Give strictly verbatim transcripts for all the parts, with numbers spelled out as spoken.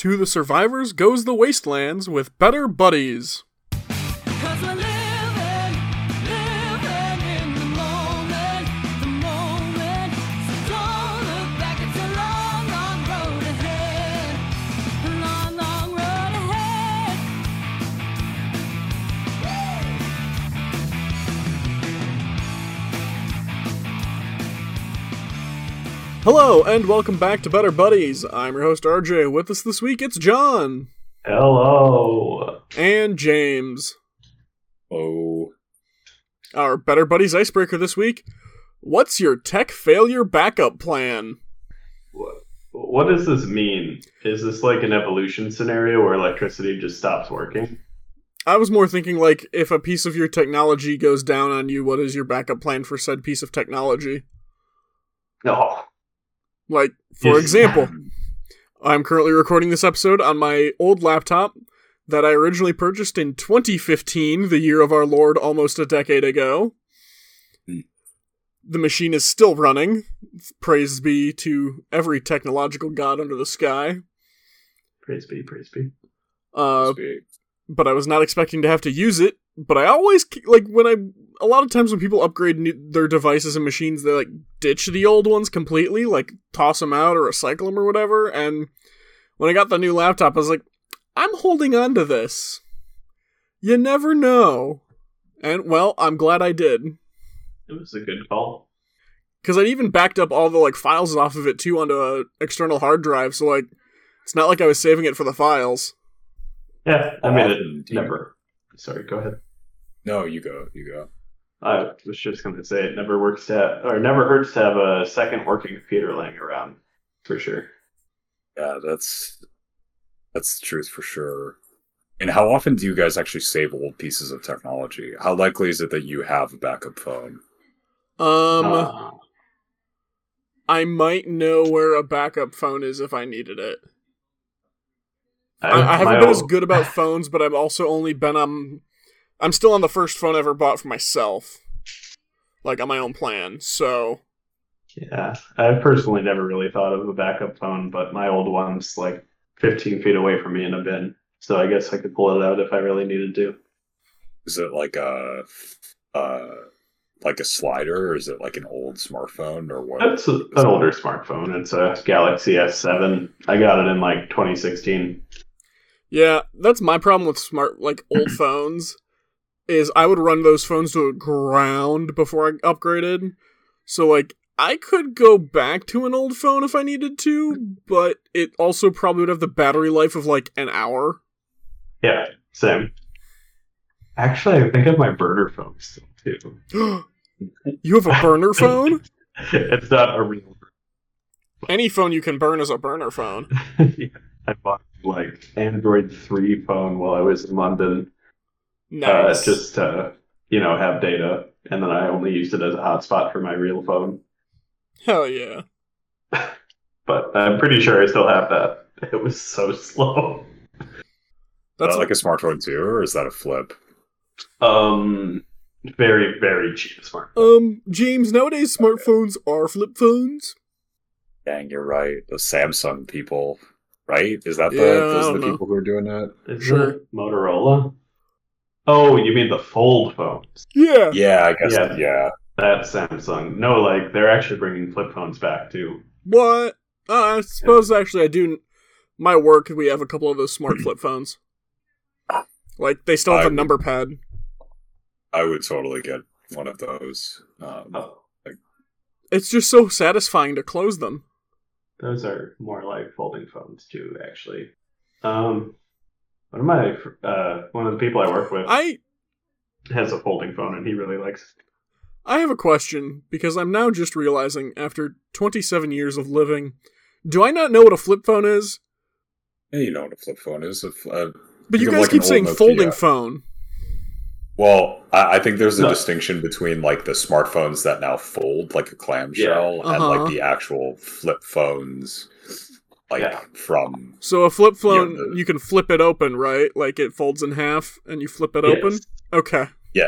To the survivors goes the wastelands with Better Buddies. Cause we're living, living in the moment, the moment. So don't look back, it's a long, long road ahead. A long, long road ahead. Hello, and welcome back to Better Buddies. I'm your host, R J. With us this week, it's John. Hello. And James. Oh. Our Better Buddies icebreaker this week. What's your tech failure backup plan? What, what does this mean? Is this like an evolution scenario where electricity just stops working? I was more thinking, like, if a piece of your technology goes down on you, what is your backup plan for said piece of technology? No. Like, for Yes. example, I'm currently recording this episode on my old laptop that I originally purchased in twenty fifteen, the year of our Lord almost a decade ago. Hmm. The machine is still running. Praise be to every technological god under the sky. Praise be, praise be. Uh, Speak. but I was not expecting to have to use it. But I always, like, when I, a lot of times when people upgrade new, their devices and machines, they, like, ditch the old ones completely, like, toss them out or recycle them or whatever, and when I got the new laptop, I was like, I'm holding on to this. You never know. And, well, I'm glad I did. It was a good call. Because I even backed up all the, like, files off of it, too, onto an external hard drive, so, like, it's not like I was saving it for the files. Yeah, I mean, it Um, never. Sorry, go ahead. No, you go. You go. I was just going to say it never works to have, or never hurts to have a second working computer laying around, for sure. Yeah, that's that's the truth for sure. And how often do you guys actually save old pieces of technology? How likely is it that you have a backup phone? Um, Uh, I might know where a backup phone is if I needed it. I, I my haven't been as old- good about phones, but I've also only been on... I'm still on the first phone I ever bought for myself. Like, on my own plan, so... Yeah, I've personally never really thought of a backup phone, but my old one's like fifteen feet away from me in a bin, so I guess I could pull it out if I really needed to. Is it like a uh like a slider, or is it like an old smartphone, or what? It's a, an older smartphone. It's a Galaxy S seven. I got it in like twenty sixteen. Yeah, that's my problem with smart, like, old phones, is I would run those phones to the ground before I upgraded. So, like, I could go back to an old phone if I needed to, but it also probably would have the battery life of, like, an hour. Yeah, same. Actually, I think I have my burner phone still too. You have a burner phone? It's not a real. Any phone you can burn is a burner phone. Yeah, I bought like Android three phone while I was in London, Nice. uh, just to you know have data, and then I only used it as a hotspot for my real phone. Hell yeah. But I'm pretty sure I still have that. It was so slow. Is That's that like a smartphone too, or is that a flip? Um, very very cheap smartphone. Um, James, nowadays smartphones are flip phones. Dang, you're right. The Samsung people, right? Is that the Yeah, I those are don't the know. people who are doing that? Is Sure. it Motorola? Oh, you mean the fold phones? Yeah. Yeah, I guess. Yeah. Yeah. That's Samsung. No, like they're actually bringing flip phones back too. What? Uh, I suppose actually I do. My work, we have a couple of those smart flip phones. Like, they still have I- a number pad. I would totally get one of those. Um, Oh, It's just so satisfying to close them. those are more like folding phones too, actually. Um, one of my uh, one of the people I work with I has a folding phone, and he really likes it. I have a question, because I'm now just realizing, after twenty-seven years of living, do I not know what a flip phone is? yeah, you know what a flip phone is. A fl- uh, But you Think of guys like keep an old saying Nokia. folding phone. Well, I, I think there's a No. distinction between like the smartphones that now fold like a clamshell and Uh-huh. like the actual flip phones, like Yeah. from So a flip phone, Yeah, the- you can flip it open, right? Like, it folds in half, and you flip it Yes. open? Okay. yeah.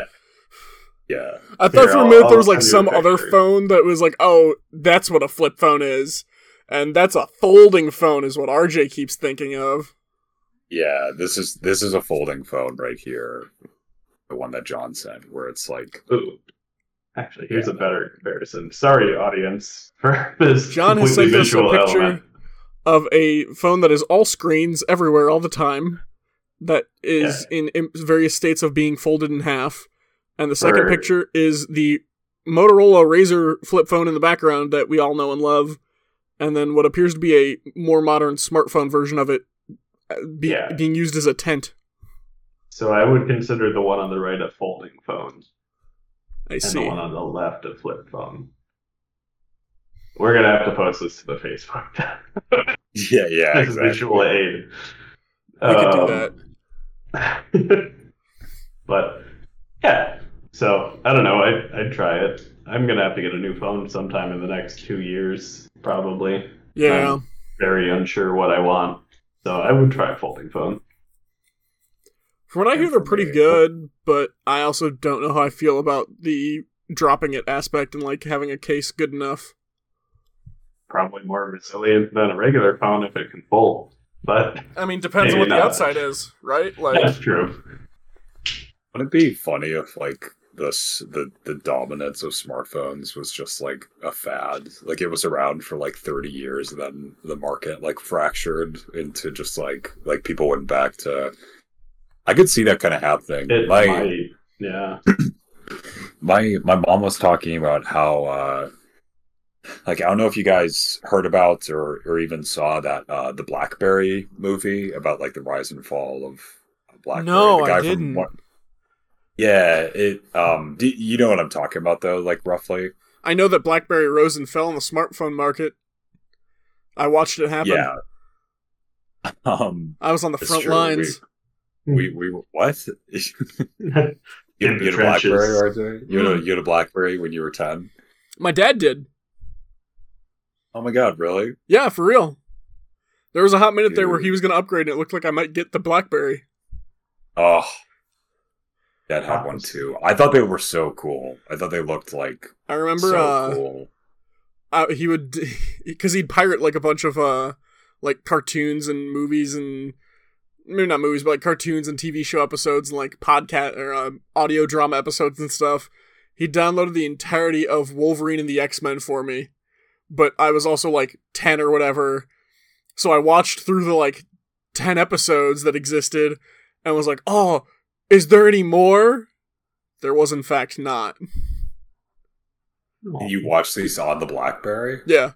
I thought Here, for a I'll- minute there I'll was, like, send you some a other picture. phone that was like, oh, that's what a flip phone is. And that's a folding phone is what R J keeps thinking of. Yeah, this is this is a folding phone right here. The one that John sent, where it's like, Ooh. Actually, here's Yeah. a better comparison. Sorry, audience, for this John has completely sent us a visual picture element. of a phone that is all screens everywhere all the time, that is in, in various states of being folded in half. And the second Right. picture is the Motorola Razr flip phone in the background that we all know and love. And then what appears to be a more modern smartphone version of it uh, be, Yeah. being used as a tent. So I would consider the one on the right a folding phone, I and see. the one on the left a flip phone. We're gonna have to post this to the Facebook. yeah, yeah, As a exactly. visual aid. We could do Um, that. but yeah, so I don't know. I'd, I'd try it. I'm gonna have to get a new phone sometime in the next two years, probably. Yeah. I'm very unsure what I want, so I would try a folding phone. From what I And hear, they're for pretty me- good, but I also don't know how I feel about the dropping it aspect and like having a case good enough. Probably more resilient than a regular phone if it can fold, but I mean, depends on Maybe what the not. outside is, right? Like, that's true. Wouldn't it be funny if like this the the dominance of smartphones was just like a fad? Like it was around for like thirty years, and then the market like fractured into just like like people went back to. I could see that kind of happening. It my might, yeah. my my mom was talking about how uh like I don't know if you guys heard about or or even saw that uh the BlackBerry movie about like the rise and fall of BlackBerry. No, the I guy didn't. From, what, yeah, it um do you know what I'm talking about though, like roughly? I know that BlackBerry rose and fell in the smartphone market. I watched it happen. Yeah. Um I was on the It's front true, lines. we we were what? you, In you the had a BlackBerry, trenches. R J? You had a you had a BlackBerry when you were ten? My dad did. Oh my god, really? Yeah, for real. There was a hot minute there where Dude. he was going to upgrade, and it looked like I might get the BlackBerry. Oh, Dad had one too. I thought they were so cool. I thought they looked like I remember so uh, cool. uh, he would, because he'd pirate like a bunch of uh, like cartoons and movies and maybe not movies, but like cartoons and T V show episodes and like podcast or uh, audio drama episodes and stuff. He downloaded the entirety of Wolverine and the X-Men for me, but I was also like ten or whatever, so I watched through the like ten episodes that existed and was like, oh, is there any more? There was in fact not. You watched these on the BlackBerry? Yeah.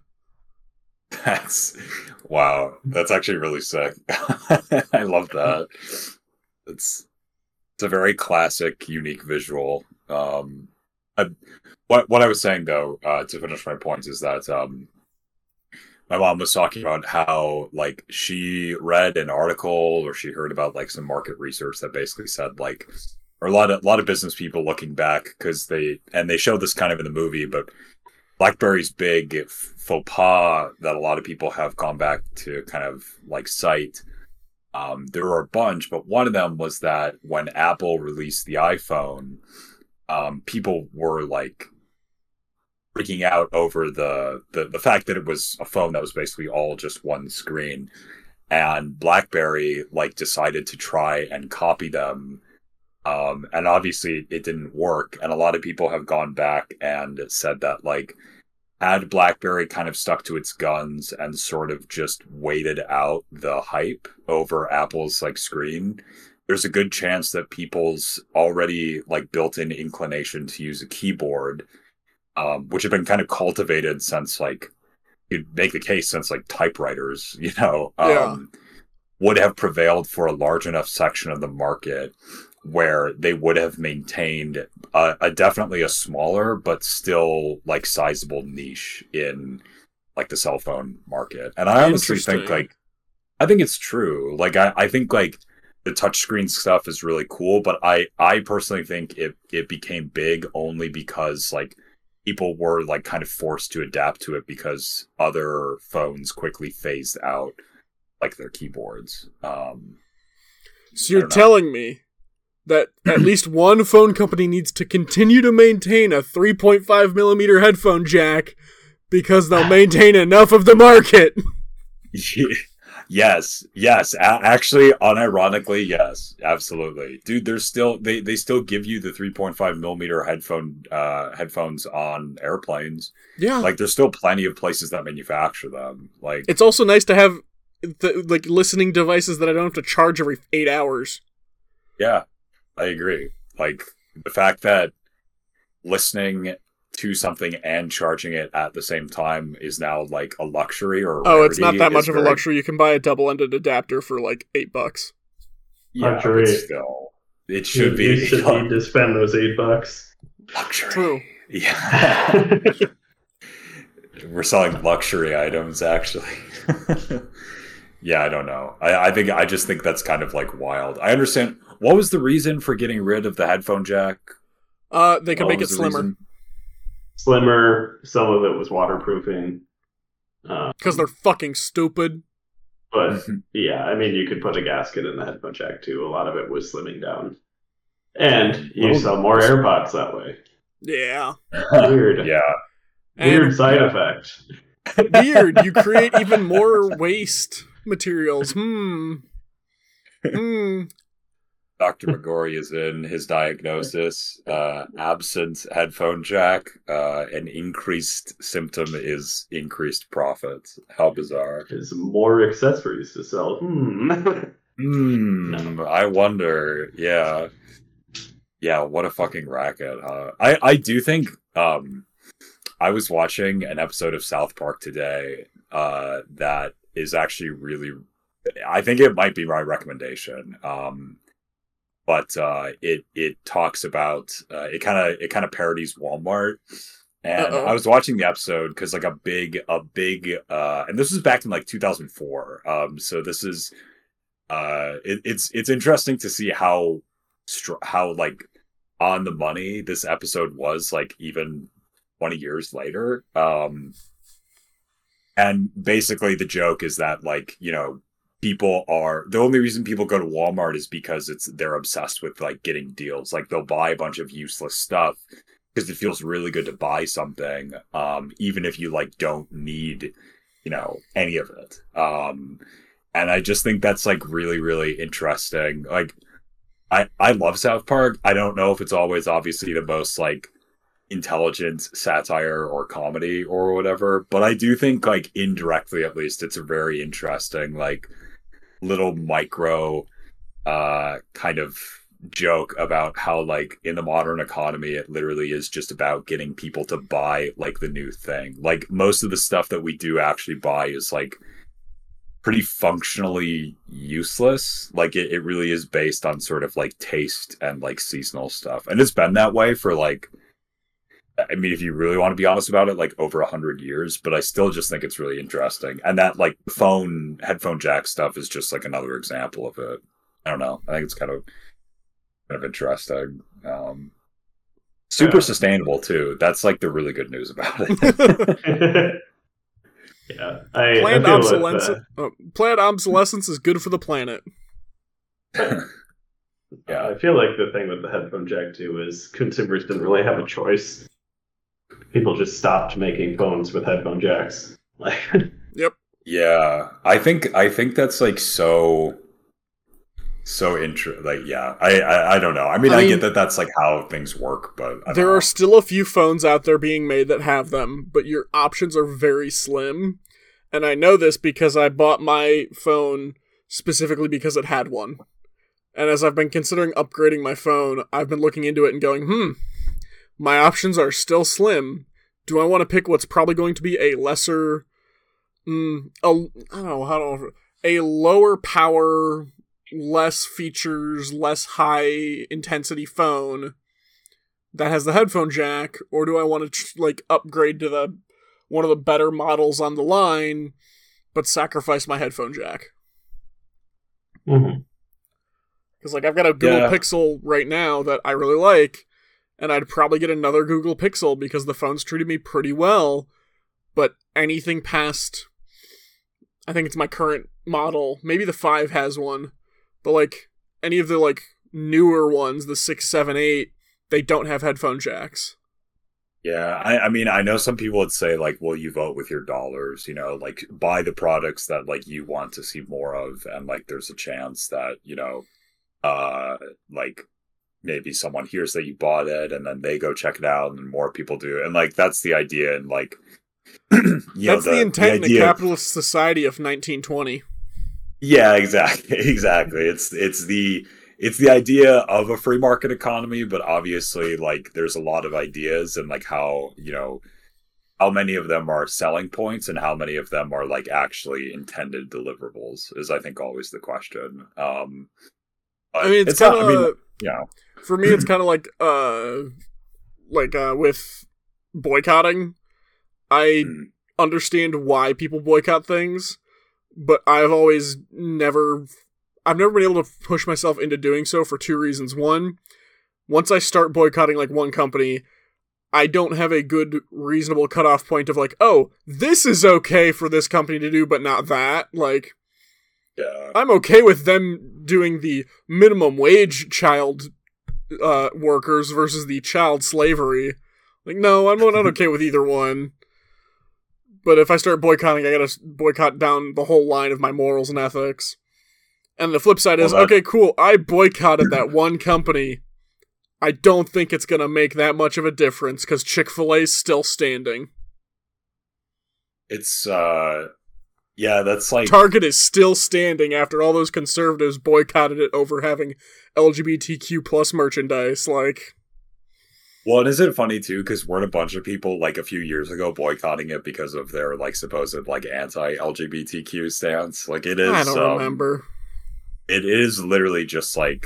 That's wow. That's actually really sick. I love that. It's it's a very classic, unique visual. Um, I, what what I was saying though, uh, to finish my point, is that um, my mom was talking about how like she read an article or she heard about like some market research that basically said like, or a lot of a lot of business people looking back because they and they showed this kind of in the movie, but BlackBerry's big faux pas that a lot of people have gone back to kind of like cite. Um, there were a bunch, but one of them was that when Apple released the iPhone, um, people were like freaking out over the, the the fact that it was a phone that was basically all just one screen, and BlackBerry like decided to try and copy them. Um, and obviously it didn't work. And a lot of people have gone back and said that like, had BlackBerry kind of stuck to its guns and sort of just waited out the hype over Apple's like screen, there's a good chance that people's already like built-in inclination to use a keyboard, um, which had been kind of cultivated since like, you'd make the case since like typewriters, you know, um, Yeah. would have prevailed for a large enough section of the market where they would have maintained a, a definitely a smaller but still like sizable niche in like the cell phone market. And I honestly think Interesting. like I think it's true. Like I, I think like the touchscreen stuff is really cool, but I I personally think it it became big only because like people were like kind of forced to adapt to it because other phones quickly phased out like their keyboards. Um So you're I don't know. telling me that at least one phone company needs to continue to maintain a three point five millimeter headphone jack Because they'll maintain enough of the market. Yes, yes. A- actually, unironically, yes, absolutely, dude. There's still they they still give you the three point five millimeter headphone uh headphones on airplanes. Yeah. Like, there's still plenty of places that manufacture them. Like, It's also nice to have the, like listening devices that I don't have to charge every eight hours. yeah, I agree. Like, the fact that listening to something and charging it at the same time is now like a luxury or a Oh, it's not rarity that is much of a very- luxury. You can buy a double-ended adapter for like eight bucks. Yeah, but Luxury. still, it should you, be you should need to spend those eight bucks. luxury. True. Yeah. We're selling luxury items, actually. Yeah, I don't know. I, I think I just think that's kind of like wild. I understand. What was the reason for getting rid of the headphone jack? Uh, they can What make it was the slimmer reason? Slimmer. Some of it was waterproofing. Uh, because they're fucking stupid. but yeah, I mean, you could put a gasket in the headphone jack too. A lot of it was slimming down, and you Oh, sell more AirPods that way. Yeah. Weird. Yeah. Weird And side effect. weird. You create even more waste materials. Hmm. Hmm. Doctor McGorry is in his diagnosis. Uh, absent headphone jack. Uh, an increased symptom is increased profit. How bizarre. There's more accessories to sell. Hmm. Hmm. I wonder. Yeah. Yeah. What a fucking racket, huh? I I do think. Um, I was watching an episode of South Park today. Uh, that is actually really. I think it might be my recommendation. Um. But uh, it it talks about uh, it kind of it kind of parodies Walmart, and Uh-oh. I was watching the episode because like a big a big uh, and this was back in like two thousand four. Um, so this is uh, it, it's it's interesting to see how str- how like on the money this episode was like even twenty years later. Um, and basically the joke is that like you know. People are the only reason people go to Walmart is because it's they're obsessed with like getting deals. Like they'll buy a bunch of useless stuff because it feels really good to buy something, um, even if you like don't need, you know, any of it. Um, and I just think that's like really, really interesting. Like, I I love South Park. I don't know if it's always obviously the most like intelligent satire or comedy or whatever, but I do think like indirectly at least it's a very interesting like little micro uh kind of joke about how like in the modern economy it literally is just about getting people to buy like the new thing. Like most of the stuff that we do actually buy is like pretty functionally useless. Like it, it really is based on sort of like taste and like seasonal stuff, and it's been that way for like I mean, if you really want to be honest about it, like over a hundred years, but I still just think it's really interesting. And that like phone, headphone jack stuff is just like another example of it. I don't know. I think it's kind of, kind of interesting. Um, super Yeah. sustainable too. That's like the really good news about it. Yeah, I, Planned I feel with, obsolescence. uh, uh, planned obsolescence is good for the planet. Yeah. I feel like the thing with the headphone jack too is consumers didn't really have a choice. People just stopped making phones with headphone jacks. Like, Yep. Yeah, I think I think that's like so so intro. Like, yeah, I, I I don't know. I mean, I I, mean- get that that's like how things work, but I don't There know. are still a few phones out there being made that have them, but your options are very slim. And I know this because I bought my phone specifically because it had one. And as I've been considering upgrading my phone, I've been looking into it and going, hmm, my options are still slim. Do I want to pick what's probably going to be a lesser, mm, a, I don't know, how do I, a lower power, less features, less high intensity phone that has the headphone jack, or do I want to tr- like upgrade to the one of the better models on the line, but sacrifice my headphone jack? mhm. Because like I've got a Google Yeah. Pixel right now that I really like, and I'd probably get another Google Pixel because the phone's treated me pretty well. But anything past, I think it's my current model. Maybe the five has one, but like any of the like newer ones, the six, seven, eight, they don't have headphone jacks. Yeah, I, I mean, I know some people would say like, well, you vote with your dollars, you know, like buy the products that like you want to see more of, and like there's a chance that, you know, uh like maybe someone hears that you bought it and then they go check it out and more people do. And like that's the idea, and like you know, That's the, the, intent the in a idea of- capitalist society of nineteen twenty. Yeah, exactly. Exactly. It's it's the it's the idea of a free market economy, but obviously like there's a lot of ideas, and like how, you know, how many of them are selling points and how many of them are like actually intended deliverables is I think always the question. Um but I mean, it's, not- kind I mean, of you know, for me. It's kind of like uh, like uh, with boycotting. I mm, understand why people boycott things, but I've always never, I've never been able to push myself into doing so for two reasons. One, once I start boycotting like one company, I don't have a good, reasonable cutoff point of like, oh, this is okay for this company to do, but not that. Like, yeah. I'm okay with them doing the minimum wage child uh, workers versus the child slavery. Like, no, I'm not okay with either one. But if I start boycotting, I gotta boycott down the whole line of my morals and ethics. And the flip side is, Well, that- okay, cool, I boycotted that one company. I don't think it's gonna make that much of a difference, because Chick-fil-A's still standing. It's uh yeah, that's like Target is still standing after all those conservatives boycotted it over having L G B T Q plus merchandise. Like, well, and isn't it funny too? Because weren't a bunch of people like a few years ago boycotting it because of their like supposed like anti-L G B T Q stance? Like it is. I don't um, remember. It is literally just like,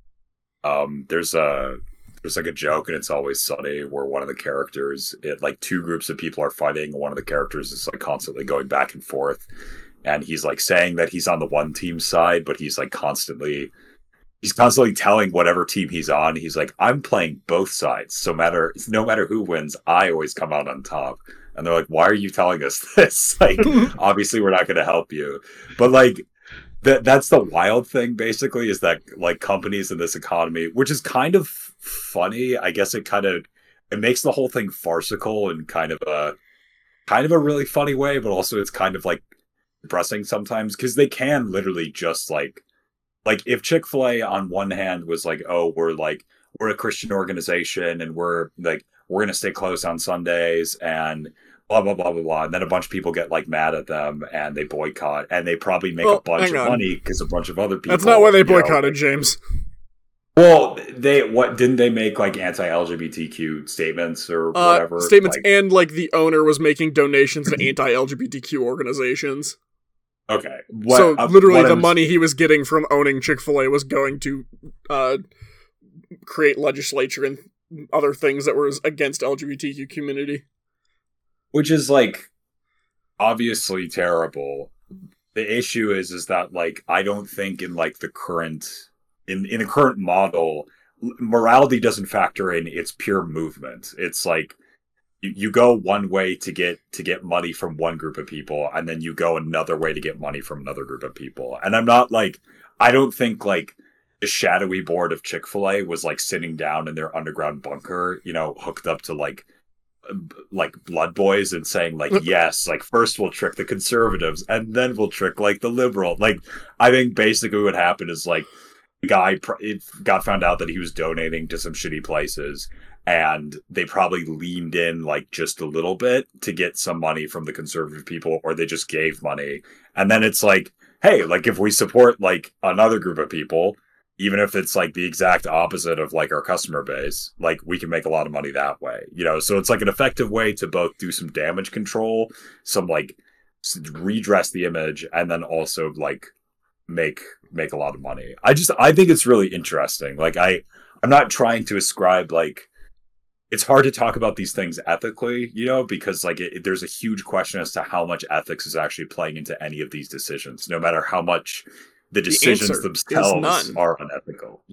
um, there's a there's like a joke, and It's Always Sunny, where one of the characters, it like two groups of people are fighting. One of the characters is like constantly going back and forth, and he's like saying that he's on the one team's side, but he's like constantly. He's constantly telling whatever team he's on, he's like, I'm playing both sides. So matter no matter who wins, I always come out on top. And they're like, why are you telling us this? Like, obviously we're not going to help you. But like, that that's the wild thing, basically, is that like companies in this economy, which is kind of funny. I guess it kind of, it makes the whole thing farcical in kind of a, kind of a really funny way, but also it's kind of like depressing sometimes, because they can literally just like, Like, if Chick-fil-A on one hand was like, oh, we're like, we're a Christian organization and we're like, we're going to stay closed on Sundays and blah, blah, blah, blah, blah. And then a bunch of people get like mad at them and they boycott, and they probably make Well, a bunch hang of on. money because a bunch of other people. That's not why they you know, boycotted, James. Well, they, what, didn't they make like anti-L G B T Q statements or Uh, whatever? statements, Like, and like the owner was making donations to anti-L G B T Q organizations. okay. What, so uh, literally, what the I'm- money he was getting from owning Chick-fil-A was going to uh, create legislature and other things that were against L G B T Q community. Which is like obviously terrible. The issue is is that like I don't think in like the current in in the current model, morality doesn't factor in. It's pure movement. It's like you, you go one way to get to get money from one group of people, and then you go another way to get money from another group of people. And I'm not like I don't think like the shadowy board of Chick-fil-A was like sitting down in their underground bunker, you know, hooked up to like like Blood Boys and saying like, yes, like first we'll trick the conservatives and then we'll trick like the liberal. Like, I think basically what happened is like the guy pr- it got found out that he was donating to some shitty places, and they probably leaned in like just a little bit to get some money from the conservative people, or they just gave money. And then it's like, hey, like if we support like another group of people, even if it's like the exact opposite of like our customer base, like we can make a lot of money that way, you know? So it's like an effective way to both do some damage control, some like s- redress the image, and then also like make, make a lot of money. I just, I think it's really interesting. Like I, I'm not trying to ascribe like, it's hard to talk about these things ethically, you know, because like it, there's a huge question as to how much ethics is actually playing into any of these decisions, no matter how much the decisions answer is themselves none. are unethical.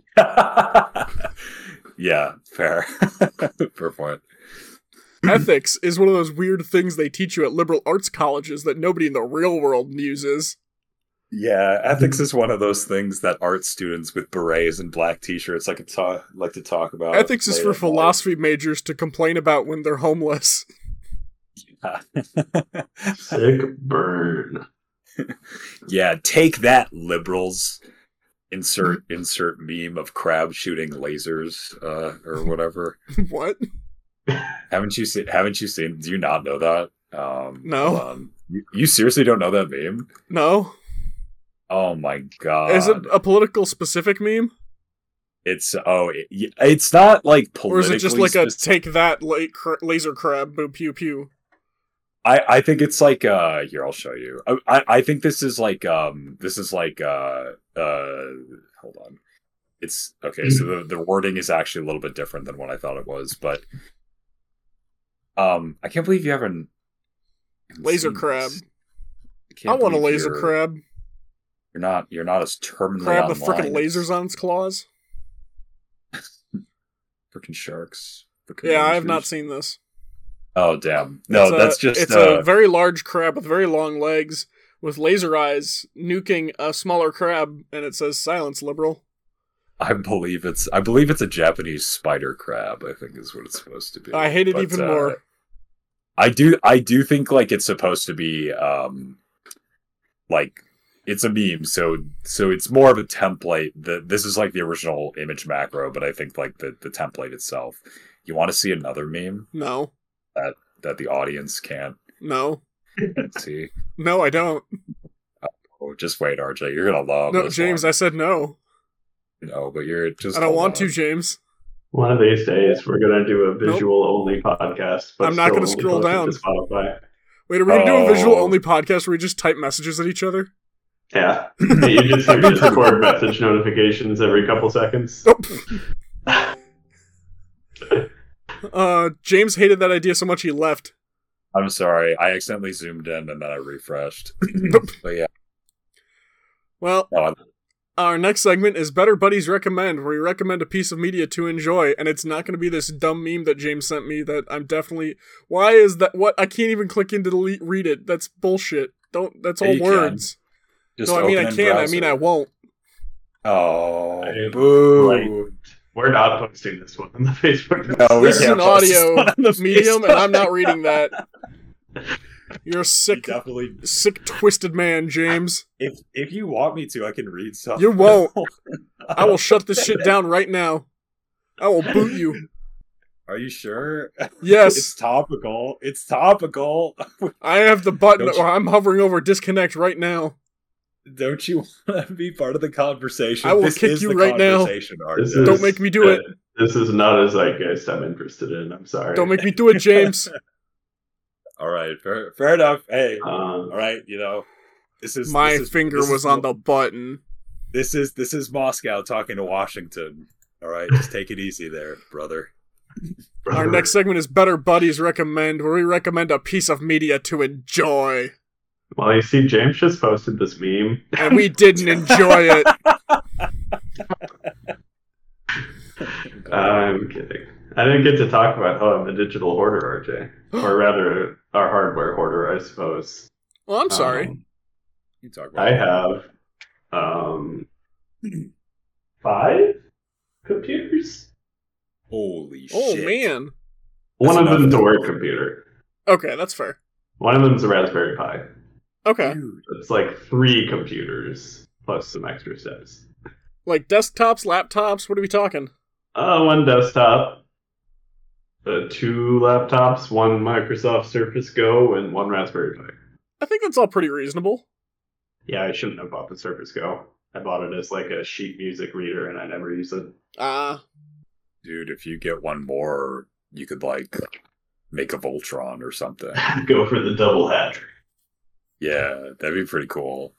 Yeah, fair. Fair point. Ethics is one of those weird things they teach you at liberal arts colleges that nobody in the real world uses. Yeah, ethics is one of those things that art students with berets and black t-shirts like to talk, like to talk about. Ethics is late for at night. philosophy majors to complain about when they're homeless. Sick burn. Yeah, take that, liberals. Insert insert meme of crab shooting lasers, uh, or whatever. What? haven't you seen? Haven't you seen? Do you not know that? Um, No. hold on. You, you seriously don't know that meme? No? Oh my god! Is it a political specific meme? It's oh, it, it's not like politically. Or is it just like a specific. take that la- cr- laser crab, boo pew pew? I, I think it's like uh here I'll show you. I, I I think this is like um this is like uh uh hold on. It's okay, so the, the wording is actually a little bit different than what I thought it was, but um I can't believe you haven't haven't Laser seen crab. this. I can't want a believe laser you're- crab. You're not you're not as terminally Crab with online. frickin' lasers on its claws. Frickin' sharks. Frickin' Yeah, I have lasers. not seen this. Oh damn. No, It's a- that's just It's uh, a very large crab with very long legs, with laser eyes, nuking a smaller crab, and it says "Silence, liberal." I believe it's I believe it's a Japanese spider crab, I think is what it's supposed to be. I hate it But, even uh, more. I do I do think like it's supposed to be um like it's a meme, so so it's more of a template. The this is like the original image macro, but I think like the, the template itself. You want to see another meme No, that the audience can't no, see? no, I don't. Oh, just wait, R J. You're gonna love No, this James, one. I said no. No, but you're just I don't hold want on. to, James. One of these days, we're gonna do a visual only podcast. But I'm not still gonna only scroll posted down. to Spotify. Wait, are we gonna do a visual Oh. only podcast where we just type messages at each other? Yeah, you just have to record message notifications every couple seconds. Oh. Uh, James hated that idea so much he left. I'm sorry. I accidentally zoomed in and then I refreshed. But yeah. Well, No, I- our next segment is Better Buddies Recommend, where we recommend a piece of media to enjoy, and it's not going to be this dumb meme that James sent me that I'm definitely... Why is that... What? I can't even click into delete, read it. That's bullshit. Don't... That's Yeah, all you can. words. just No, I mean I open in can, I browser. mean I won't. Oh, I- boo. like- We're not posting this one on the Facebook. No, we This is can't an post this audio one on the medium, Facebook. and I'm not reading that. You're a You sick, definitely. sick, twisted man, James. If if you want me to, I can read something. You won't. I will shut this shit down right now. I will boot you. Are you sure? Yes. It's topical. It's topical. I have the button. Don't you- I'm hovering over disconnect right now. Don't you want to be part of the conversation? I will this kick is you the right now. conversation, R J. This is- Don't make me do it. This is not a zeitgeist I'm interested in. I'm sorry. Don't make me do it, James. All right, fair, fair enough. Hey, Um, all right, you know, this is My this is- finger this is was on Mo- the button. This is this is Moscow talking to Washington. All right, just take it easy there, brother. Our next segment is Better Buddies Recommend, where we recommend a piece of media to enjoy. Well, you see, James just posted this meme. And we didn't enjoy it. I'm kidding. I didn't get to talk about how I'm a digital hoarder, R J. Or rather, a hardware hoarder, I suppose. Well, I'm sorry. Um, You talk about I have um, five computers. Holy oh, shit! man. One That's of them's enough. a work computer. Okay, that's fair. One of them's a Raspberry Pi. Okay. Dude, It's like three computers plus some extra steps. Like desktops, laptops, what are we talking? Uh, one desktop, uh, two laptops, one Microsoft Surface Go, and one Raspberry Pi. I think that's all pretty reasonable. Yeah, I shouldn't have bought the Surface Go. I bought it as like a sheet music reader, and I never use it. Ah. dude, if you get one more, you could like make a Voltron or something. Go for the double hat trick. Yeah, that'd be pretty cool.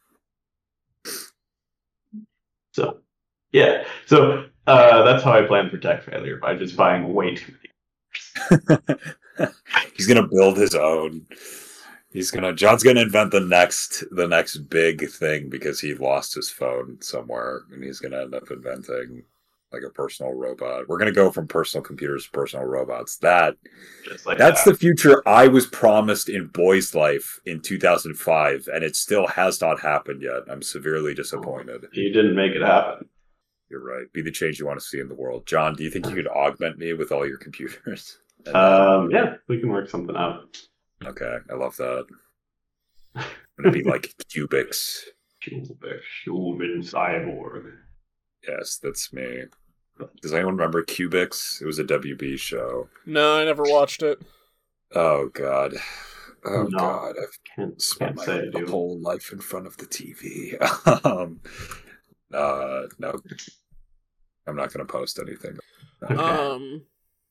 So, yeah. So uh, that's how I plan for tech failure, by just buying way too many. He's gonna build his own. He's gonna John's gonna invent the next the next big thing because he lost his phone somewhere, and he's gonna end up inventing like a personal robot. We're gonna go from personal computers to personal robots. That Just like that's that. the future I was promised in Boy's Life in two thousand five, and it still has not happened yet. I'm severely disappointed. You didn't make it happen. You're right. Be the change you want to see in the world. John, do you think you could augment me with all your computers? And then- Um, yeah, we can work something out. okay, I love that. I'm gonna be like Cubics. Cubic, human cyborg. Yes, that's me. Does anyone remember Cubics? It was a W B show. No, I never watched it. Oh god. Oh No. god. I've Can't, spent can't my say I do. whole life in front of the T V. um, uh, no. I'm not going to post anything. Um,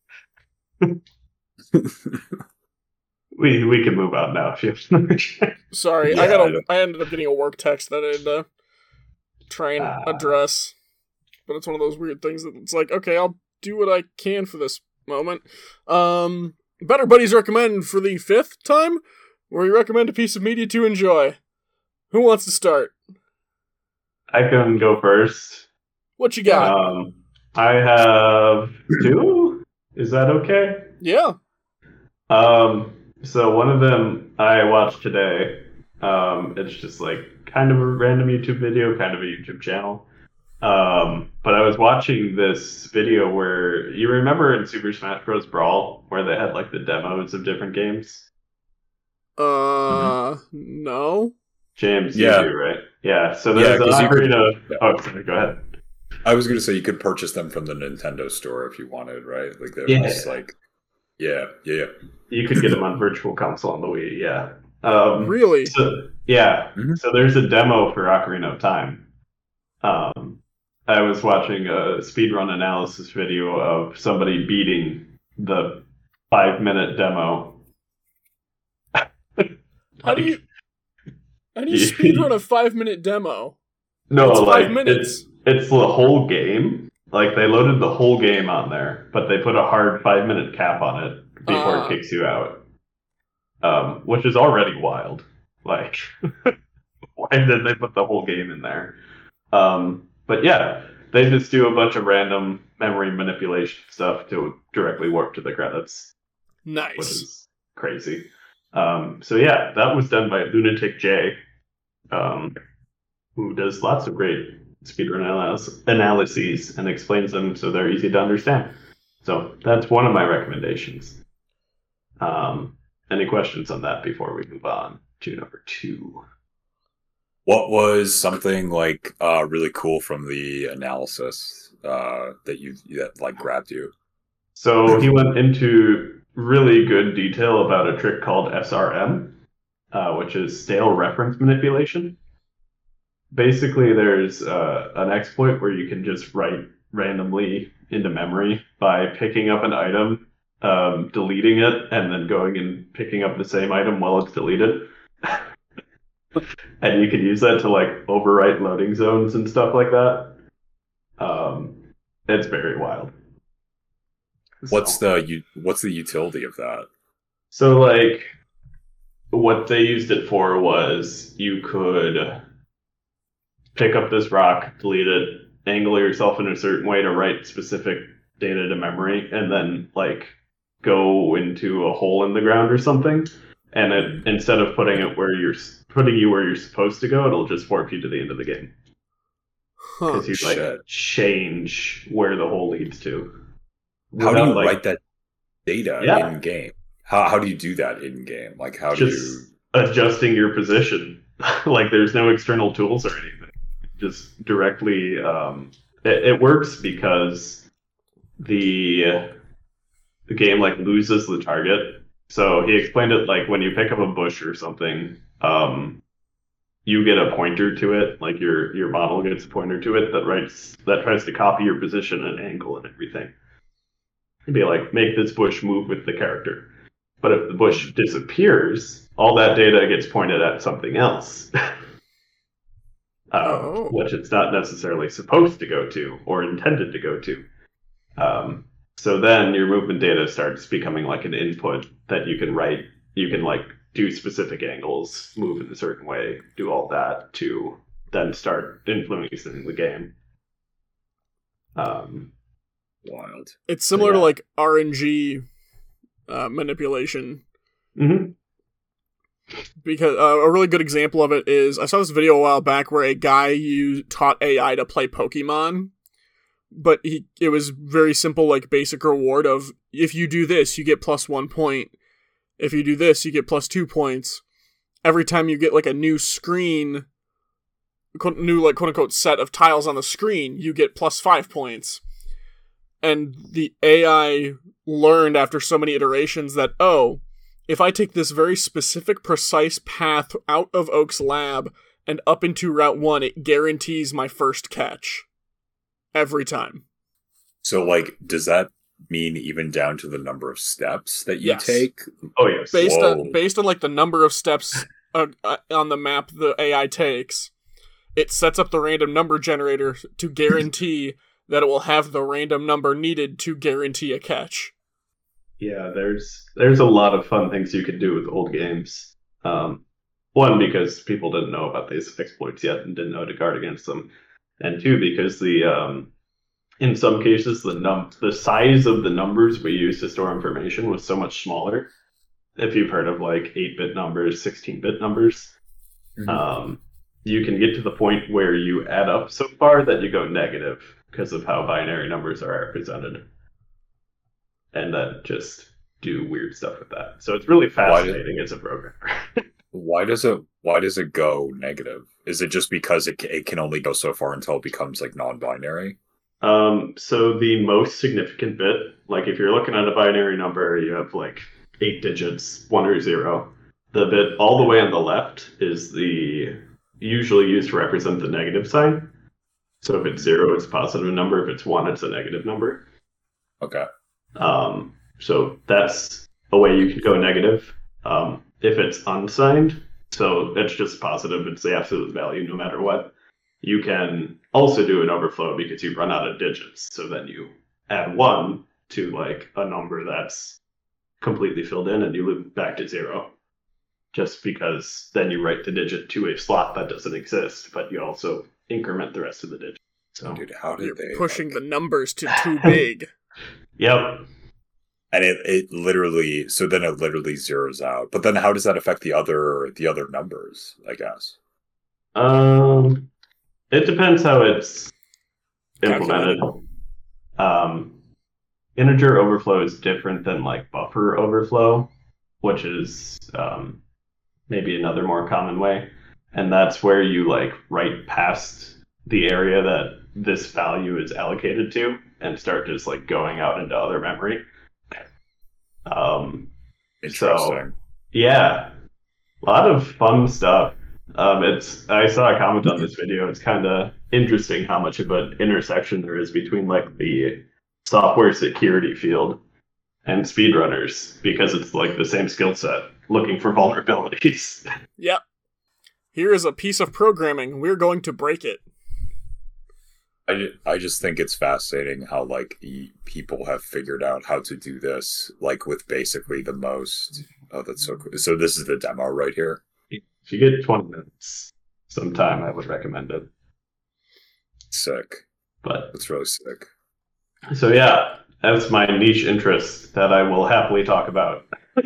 We we can move on now if you have another check. sorry, Yeah, I got I a. don't- I ended up getting a work text that I had to try and Ah. address, but it's one of those weird things that it's like, okay, I'll do what I can for this moment. Um, Better Buddies recommend for the fifth time, where we recommend a piece of media to enjoy. Who wants to start? I can go first. What you got? Um, I have two. Is that okay? yeah. Um, so one of them I watched today. Um, it's just like kind of a random YouTube video, kind of a YouTube channel. Um, but I was watching this video where you remember in Super Smash Bros. Brawl where they had like the demos of different games. Uh, no. James, Yeah. you do, right? Yeah. So Yeah, there's an 'cause you could- Ocarina. yeah. Oh, sorry. Go ahead. I was going to say you could purchase them from the Nintendo store if you wanted, right? Like they're Yeah. just like, yeah, yeah, yeah. You could get them on Virtual Console on the Wii. Yeah. Um, Really? So, yeah. Mhm. So there's a demo for Ocarina of Time. Um, I was watching a speedrun analysis video of somebody beating the five minute demo. How do you? How do you Yeah. speedrun a five minute demo? No, It's like five minutes. it's it's the whole game. Like they loaded the whole game on there, but they put a hard five minute cap on it before Ah. it kicks you out. Um, which is already wild. Like, why did they put the whole game in there? Um, but yeah, they just do a bunch of random memory manipulation stuff to directly warp to the credits, which Nice. is crazy. Um, so yeah, that was done by Lunatic J, um, who does lots of great speedrun analysis, analyses and explains them so they're easy to understand. So that's one of my recommendations. Um, any questions on that before we move on to number two? What was something like uh, really cool from the analysis uh, that you that like grabbed you? So he went into really good detail about a trick called S R M, uh, which is stale reference manipulation. Basically, there's uh, an exploit where you can just write randomly into memory by picking up an item, um, deleting it, and then going and picking up the same item while it's deleted. And you can use that to like overwrite loading zones and stuff like that. Um, it's very wild. What's So- the you? What's the utility of that? So, like, what they used it for was you could pick up this rock, delete it, angle yourself in a certain way to write specific data to memory, and then, like, go into a hole in the ground or something. And it, instead of putting it where you're putting you where you're supposed to go, it'll just warp you to the end of the game Huh. because you like shit. change where the hole leads to. How do Without, you like, write that data Yeah. in game? How how do you do that in game? Like how do Just you? adjusting your position? Like there's no external tools or anything. Just directly. Um, it, it works because the the game like loses the target. So he explained it like when you pick up a bush or something, um, you get a pointer to it. Like your your model gets a pointer to it that writes that tries to copy your position and angle and everything. It'd be like make this bush move with the character. But if the bush disappears, all that data gets pointed at something else, um, Oh. which it's not necessarily supposed to go to or intended to go to. Um, so then your movement data starts becoming like an input that you can write. You can like do specific angles, move in a certain way, do all that to then start influencing the game. Um, Wild. It's similar to Yeah. like R N G uh, manipulation. mhm. Because uh, a really good example of it is I saw this video a while back where a guy used, taught A I to play Pokemon, but he it was very simple, like basic reward of if you do this, you get plus one point. If you do this, you get plus two points. Every time you get like a new screen, quote- new like quote unquote set of tiles on the screen, you get plus five points. And the A I learned after so many iterations that, oh, if I take this very specific, precise path out of Oak's lab and up into Route one, it guarantees my first catch. Every time. So, like, does that mean even down to the number of steps that you Yes. take? Oh yes. Based Whoa. on based on like the number of steps uh, uh, on the map the A I takes, it sets up the random number generator to guarantee that it will have the random number needed to guarantee a catch. Yeah, there's there's a lot of fun things you can do with old games. Um, one, because people didn't know about these exploits yet and didn't know to guard against them, and two, because the um, in some cases the num the size of the numbers we use to store information was so much smaller. If you've heard of like eight-bit numbers, sixteen-bit numbers, Mhm. um, you can get to the point where you add up so far that you go negative because of how binary numbers are represented. And then just do weird stuff with that. So it's really Why did- fascinating as a programmer. Why does it? Why does it go negative? Is it just because it ca- it can only go so far until it becomes like non-binary? um, so the most significant bit, like if you're looking at a binary number, you have like eight digits, one or zero. The bit all the way on the left is the usually used to represent the negative sign. So if it's zero, it's a positive number. If it's one, it's a negative number. Okay. Um, so that's a way you can go negative. Um, if it's unsigned, so it's just positive, it's the absolute value no matter what, you can also do an overflow because you run out of digits. So then you add one to like a number that's completely filled in and you loop back to zero. Just because then you write the digit to a slot that doesn't exist, but you also increment the rest of the digits. So, Dude, how did You're they pushing like- the numbers to too big. yep. And it, it literally, so then it literally zeroes out. But then how does that affect the other the other numbers, I guess? Um, it depends how it's implemented. Calculated. Um, integer overflow is different than like buffer overflow, which is um, maybe another more common way. And that's where you like write past the area that this value is allocated to and start just like going out into other memory. Um, Interesting. yeah, a lot of fun stuff. Um, it's I saw a comment on this video. It's kind of interesting how much of an intersection there is between like the software security field and speedrunners because it's like the same skill set looking for vulnerabilities. Yep. Here is a piece of programming. We're going to break it. I, ju- I just think it's fascinating how like e- people have figured out how to do this like with basically the most. Oh, that's so cool. So this is the demo right here. If you get twenty minutes sometime, I would recommend it. Sick. But That's really sick. so yeah, that's my niche interest that I will happily talk about.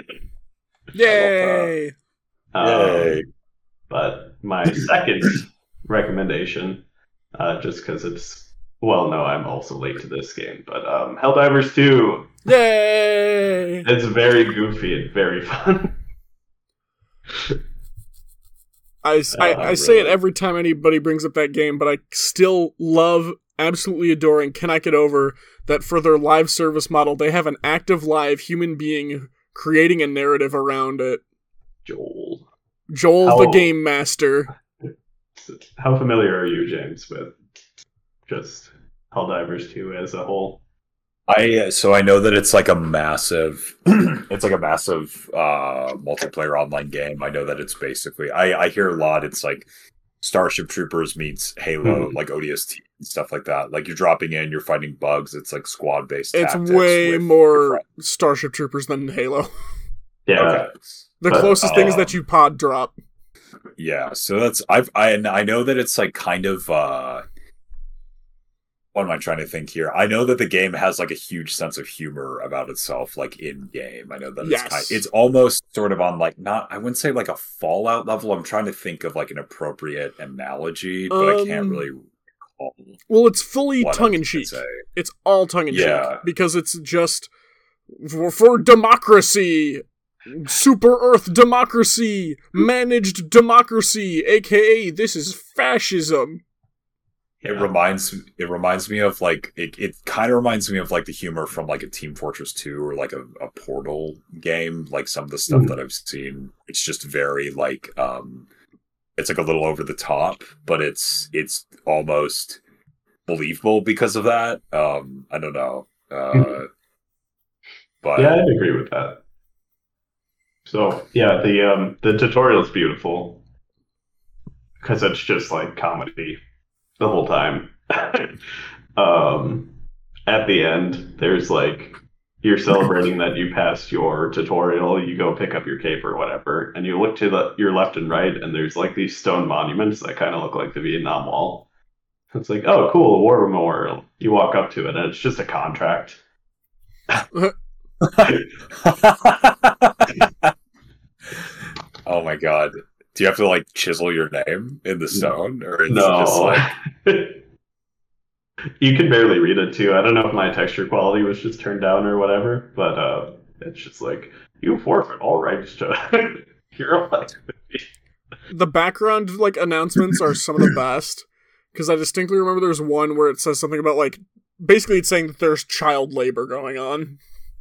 Yay! Um, Yay. But my second recommendation, uh, just because it's well, no, I'm also late to this game, but um, Helldivers two. Yay! It's very goofy and very fun. I, s- I- Uh, I say it really. every time anybody brings up that game, but I still love, absolutely adore, and cannot get over that for their live service model, they have an active live human being creating a narrative around it. Joel, Joel, How- the game master. how familiar are you, James, with just Helldivers two as a whole? I so I know that it's like a massive, it's like a massive uh, multiplayer online game. I know that it's basically I I hear a lot. It's like Starship Troopers meets Halo, Mhm. like O D S T and stuff like that. Like you're dropping in, you're fighting bugs. It's like squad based. It's tactics way with your more friends. Starship Troopers than Halo. Yeah, Okay. The But, closest thing is um, that you pod drop. Yeah, so that's I've I and I know that it's like kind of uh what am I trying to think here? I know that the game has like a huge sense of humor about itself, like in game. I know that it's Yes. kind it's almost sort of on like not I wouldn't say like a Fallout level. I'm trying to think of like an appropriate analogy, but I can't Um, really recall Well, it's fully what I tongue in would cheek. say. It's all tongue in cheek Yeah. because it's just for, for democracy, super Earth democracy, managed democracy, aka this is fascism. It reminds it reminds me of like it, it kind of reminds me of like the humor from like a Team Fortress two or like a, a Portal game, like some of the stuff Mm. that I've seen. It's just very like um it's like a little over the top, but it's it's almost believable because of that. Um I don't know. Uh but Yeah, I'd agree with that. So yeah, the um the tutorial's beautiful because it's just like comedy the whole time. um, at the end, there's like you're celebrating that you passed your tutorial. You go pick up your cape or whatever, and you look to the your left and right, and there's like these stone monuments that kind of look like the Vietnam Wall. It's like, oh, cool, a war memorial. You walk up to it, and it's just a contract. Oh my god. Do you have to like chisel your name in the stone? Or is it No. just like You can barely read it too. I don't know if my texture quality was just turned down or whatever, but uh, it's just like you forfeit all rights to your life. The background like announcements are some of the best because I distinctly remember there's one where it says something about like basically it's saying that there's child labor going on.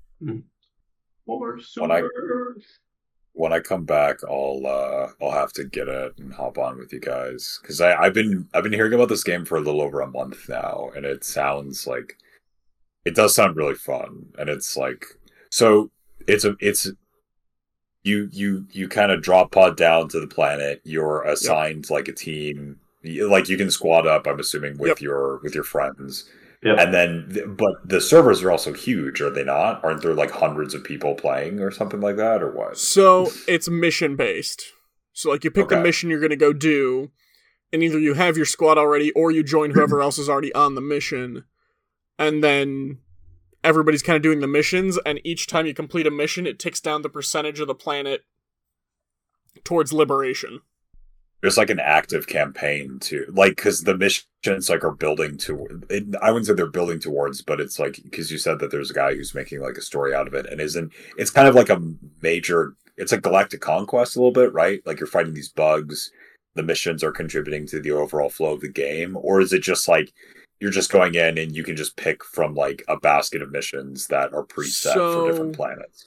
Or When I- super. when I come back, I'll uh, I'll have to get it and hop on with you guys because I I've been I've been hearing about this game for a little over a month now, and it sounds like it does sound really fun, and it's like so it's a it's you you you kind of drop pod down to the planet. You're assigned like a team, You- like you can squad up. I'm assuming with Yep. your with your friends. Yep. And then, but the servers are also huge, are they not? Aren't there like hundreds of people playing or something like that, or what? So it's mission based. So like you pick the Okay. mission you're gonna go do, and either you have your squad already or you join whoever else is already on the mission, and then everybody's kind of doing the missions. And each time you complete a mission, it ticks down the percentage of the planet towards liberation. There's like an active campaign too, like because the missions like are building to. It, I wouldn't say they're building towards, but it's like because you said that there's a guy who's making like a story out of it, and isn't. It's kind of like a major. It's like Galactic Conquest a little bit, right? Like you're fighting these bugs. The missions are contributing to the overall flow of the game, or is it just like you're just going in and you can just pick from like a basket of missions that are preset So- for different planets?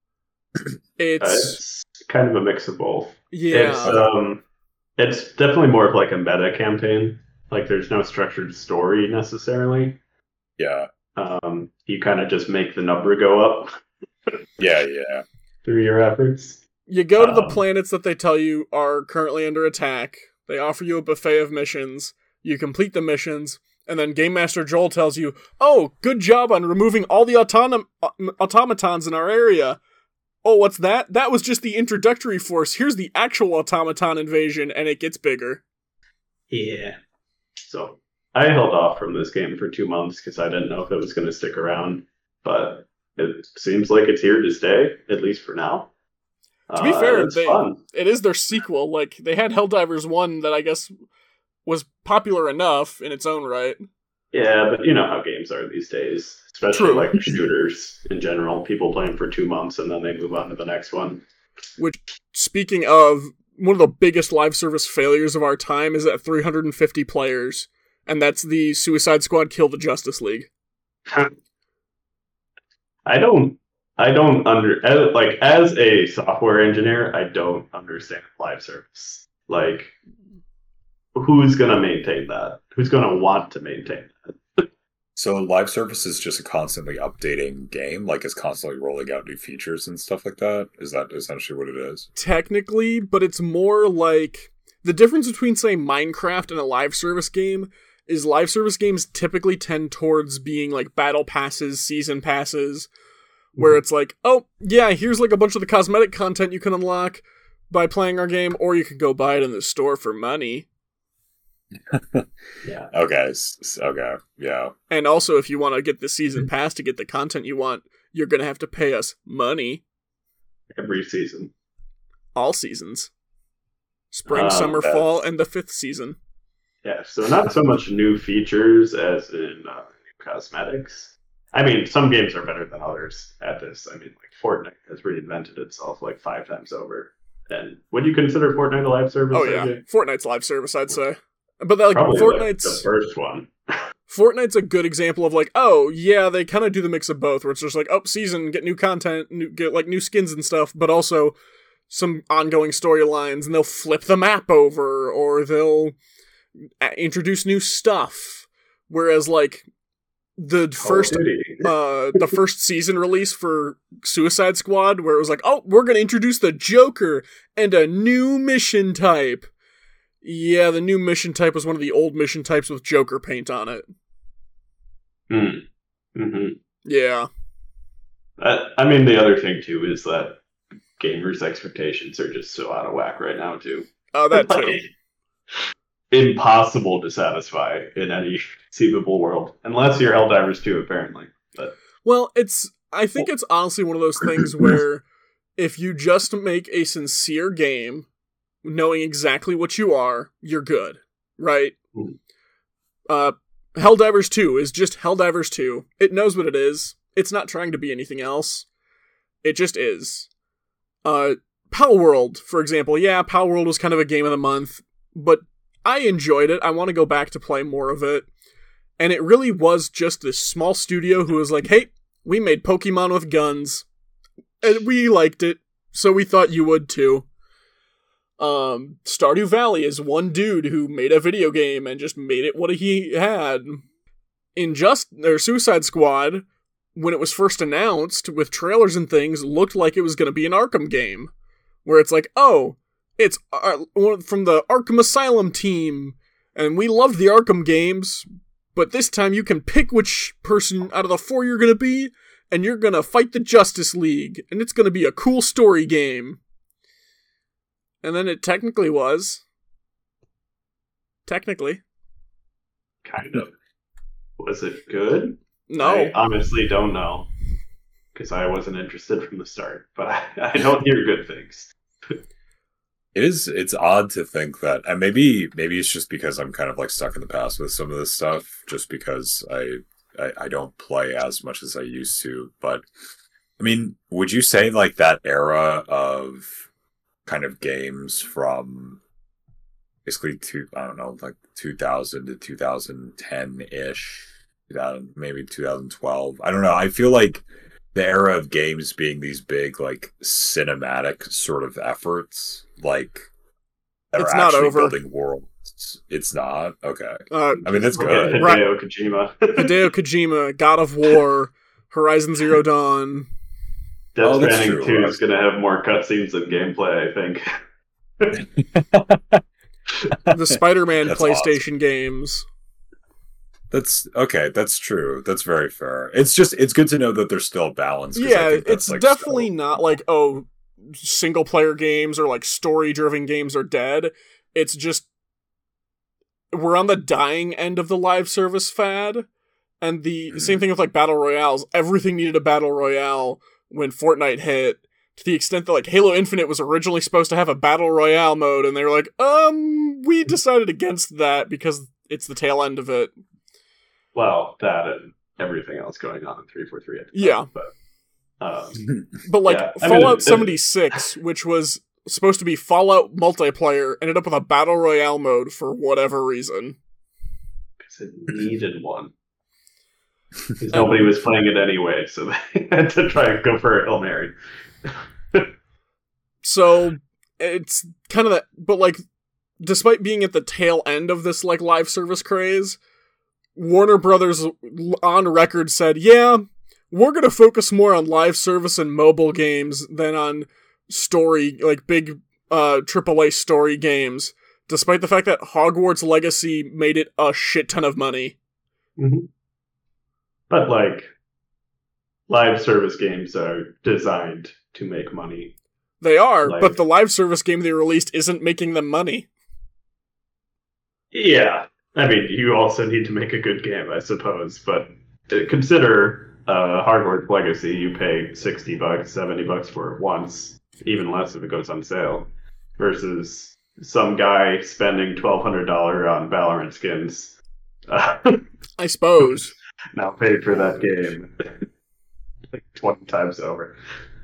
It's It's kind of a mix of both. yeah. It's um, it's definitely more of like a meta campaign. Like there's no structured story necessarily. Yeah, Um, you kind of just make the number go up yeah, yeah. through your efforts. You go to the Um, planets that they tell you are currently under attack. They offer you a buffet of missions. You complete the missions, and then Game Master Joel tells you, "Oh, good job on removing all the autonom- uh, automatons in our area." Oh, what's that? That was just the introductory force. Here's the actual automaton invasion, and it gets bigger. Yeah. So I held off from this game for two months because I didn't know if it was going to stick around, but it seems like it's here to stay, at least for now. To be Uh, fair, it's they- fun. It is their sequel. Like, they had Helldivers one that I guess was popular enough in its own right. Yeah, but you know how games are these days, especially True. like shooters in general. People playing for two months and then they move on to the next one. Which, speaking of, one of the biggest live service failures of our time is at three hundred fifty players, and that's the Suicide Squad Kill the Justice League. I don't, I don't under as, like as a software engineer, I don't understand live service. Like, who's gonna maintain that? Who's gonna want to maintain that? So live service is just a constantly updating game, like it's constantly rolling out new features and stuff like that. Is that essentially what it is? Technically, but it's more like the difference between, say, Minecraft and a live service game is live service games typically tend towards being like battle passes, season passes, where it's like, oh, yeah, here's like a bunch of the cosmetic content you can unlock by playing our game, or you can go buy it in the store for money. Yeah. Okay. s- s- Okay. Yeah. And also, if you want to get the season pass to get the content you want, you're going to have to pay us money Every season. all seasons. Spring, Oh, summer, that's- fall, and the fifth season. Yeah, so not so much new features as in uh, new cosmetics. I mean, some games are better than others at this. I mean, like Fortnite has reinvented itself like five times over. And would you consider Fortnite a live service? Oh yeah, R J? Fortnite's live service, I'd say. But like Probably like the Fortnite's first one. Fortnite's a good example of like, oh yeah, they kind of do the mix of both, where it's just like, oh, season, get new content, new, get like new skins and stuff, but also some ongoing storylines, and they'll flip the map over, or they'll a- introduce new stuff. Whereas like the Call of first Duty. uh the first season release for Suicide Squad, where it was like, oh, we're gonna introduce the Joker and a new mission type. Yeah, the new mission type was one of the old mission types with Joker paint on it. Mm. hmm Yeah. I, I mean, the other thing too is that gamers' expectations are just so out of whack right now too. Oh, that too. Like, impossible to satisfy in any conceivable world, unless you're Helldivers two, apparently. But Well, it's I think it's honestly one of those things where if you just make a sincere game, knowing exactly what you are, you're good, right? Mhm. Uh, Helldivers two is just Helldivers two. It knows what it is. It's not trying to be anything else. It just is. Uh, Palworld, for example, yeah, Palworld was kind of a game of the month, but I enjoyed it. I want to go back to play more of it. And it really was just this small studio who was like, hey, we made Pokemon with guns. And we liked it, so we thought you would too. Um, Stardew Valley is one dude who made a video game and just made it what he had. In just their Suicide Squad, when it was first announced with trailers and things, looked like it was going to be an Arkham game, where it's like, oh, it's uh, one from the Arkham Asylum team, and we loved the Arkham games, but this time you can pick which person out of the four you're going to be, and you're going to fight the Justice League, and it's going to be a cool story game. And then it technically was. Technically. kind of. Was it good? No. I honestly don't know. Because I wasn't interested from the start. But I, I don't hear good things. It is. It's odd to think that, and maybe maybe it's just because I'm kind of like stuck in the past with some of this stuff, just because I I, I don't play as much as I used to. But I mean, would you say like that era of kind of games from basically two, I don't know, like two thousand to two thousand ten ish, maybe two thousand twelve. I don't know. I feel like the era of games being these big like cinematic sort of efforts, like that It's are not actually over. building worlds. It's not okay. Uh, I mean, that's Look good. at Right. Hideo Kojima. Hideo Kojima, God of War, Horizon Zero Dawn. Death Oh, that's Stranding true. two is going to have more cutscenes than gameplay, I think. The Spider-Man That's PlayStation games. That's okay. That's true. That's very fair. It's just it's good to know that there's still balance. 'cause I Yeah, think that's, it's like, definitely so- not like, oh, single player games or like story driven games are dead. It's just we're on the dying end of the live service fad. And the Mhm. same thing with like battle royales. Everything needed a battle royale when Fortnite hit. To the extent that like Halo Infinite was originally supposed to have a battle royale mode, and they were like, um, we decided against that because it's the tail end of it. Well, that and everything else going on in three forty-three. at the Yeah. time, But, um, But like Yeah, I mean, Fallout it- seventy-six, which was supposed to be Fallout multiplayer, ended up with a battle royale mode for whatever reason. because it needed one. Because nobody was playing it anyway, so they had to try and go for a Hail Mary. So it's kind of that, but like, despite being at the tail end of this like live service craze, Warner Brothers on record said, "Yeah, we're gonna focus more on live service and mobile games than on story, like big uh triple A story games." Despite the fact that Hogwarts Legacy made it a shit ton of money. Mhm. But, like, live service games are designed to make money. They are, Like- but the live service game they released isn't making them money. Yeah, I mean, you also need to make a good game, I suppose. But uh, consider uh, Hogwarts Legacy. You pay sixty bucks, seventy bucks for it once, even less if it goes on sale, versus some guy spending twelve hundred dollars on Valorant skins. Uh, I suppose. now paid for that game like twenty times over.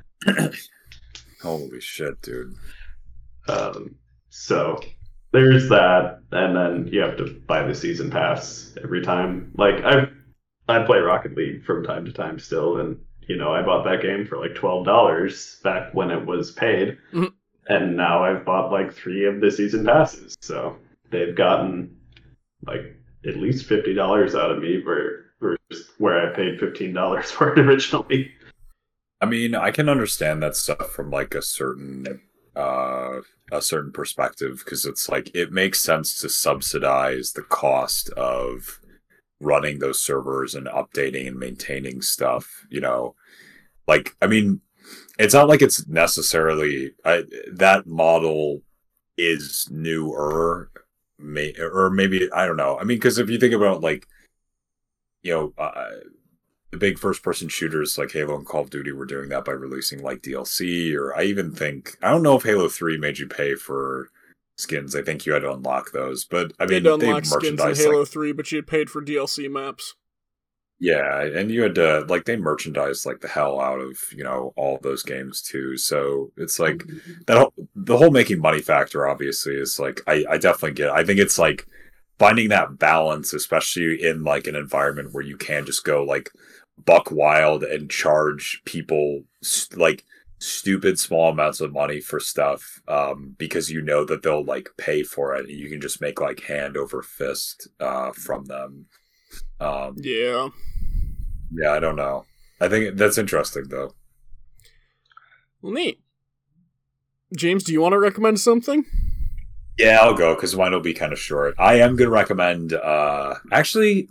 Holy shit, dude. Um, so there's that, and then you have to buy the season pass every time. Like I, I play Rocket League from time to time still, and you know I bought that game for like twelve dollars back when it was paid, Mhm. and now I've bought like three of the season passes. So they've gotten like at least fifty dollars out of me, where versus where I paid fifteen dollars for it originally. I mean, I can understand that stuff from like a certain uh a certain perspective, because it's like it makes sense to subsidize the cost of running those servers and updating and maintaining stuff, you know. Like, I mean, it's not like it's necessarily I, that model is newer, may, or maybe I don't know. I mean, because if you think about like, you know, uh, the big first-person shooters like Halo and Call of Duty were doing that by releasing like D L C, or I even think I don't know if Halo three made you pay for skins. I think you had to unlock those, but I They mean, had to they unlock skins in merchandise Halo like, three, but you had paid for D L C maps. yeah, and you had to like they merchandise like the hell out of, you know, all of those games too. So it's like that whole, the whole making money factor obviously is like I, I definitely get it. I think it's like finding that balance, especially in like an environment where you can just go like buck wild and charge people st- like stupid small amounts of money for stuff, um, because you know that they'll like pay for it and you can just make like hand over fist uh, from them. Um, Yeah. yeah, I don't know. I think that's interesting though. Well, neat. James, do you want to recommend something? Yeah, I'll go because mine will be kind of short. I am going to recommend. Uh, actually,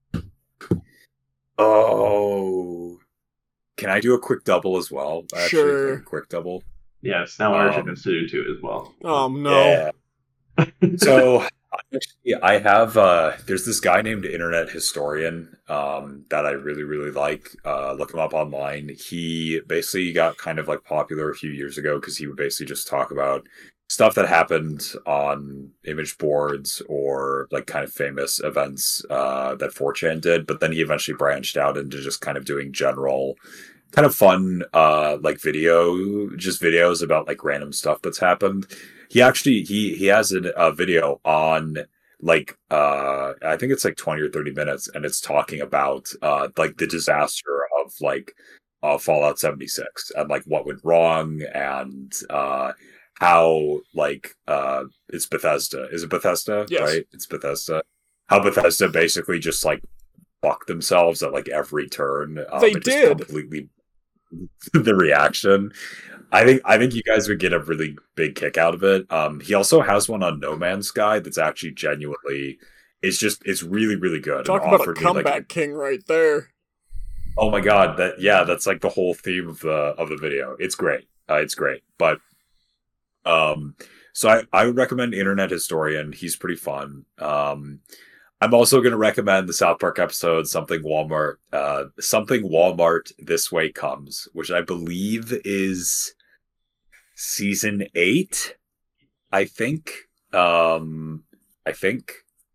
oh, can I do a quick double as well? Actually, Sure. like a quick double. Yes, now Um, Arjun has to do too as well. Oh, no. Yeah. So actually, I have. Uh, there's this guy named Internet Historian um, that I really, really like. Uh, look him up online. He basically got kind of like popular a few years ago because he would basically just talk about stuff that happened on image boards or like kind of famous events uh, that four chan did. But then he eventually branched out into just kind of doing general, kind of fun, uh, like video, just videos about like random stuff that's happened. He actually he he has a, a video on like uh I think it's like twenty or thirty minutes, and it's talking about uh like the disaster of like uh Fallout seventy-six and like what went wrong, and uh how like uh it's Bethesda. Is it Bethesda? Yes. Right? It's Bethesda. How Bethesda basically just like fucked themselves at like every turn. Um, They and just did. completely the reaction. I think I think you guys would get a really big kick out of it. Um, he also has one on No Man's Sky that's actually genuinely, it's just it's really really good. Talk and about a offered me, like, comeback king right there. oh my god, that yeah, that's like the whole theme of the of the video. It's great. Uh, it's great. But um, so I I would recommend Internet Historian. He's pretty fun. Um, I'm also going to recommend the South Park episode Something Walmart. Uh, Something Walmart This Way Comes, which I believe is season eight. I think. Um, I think.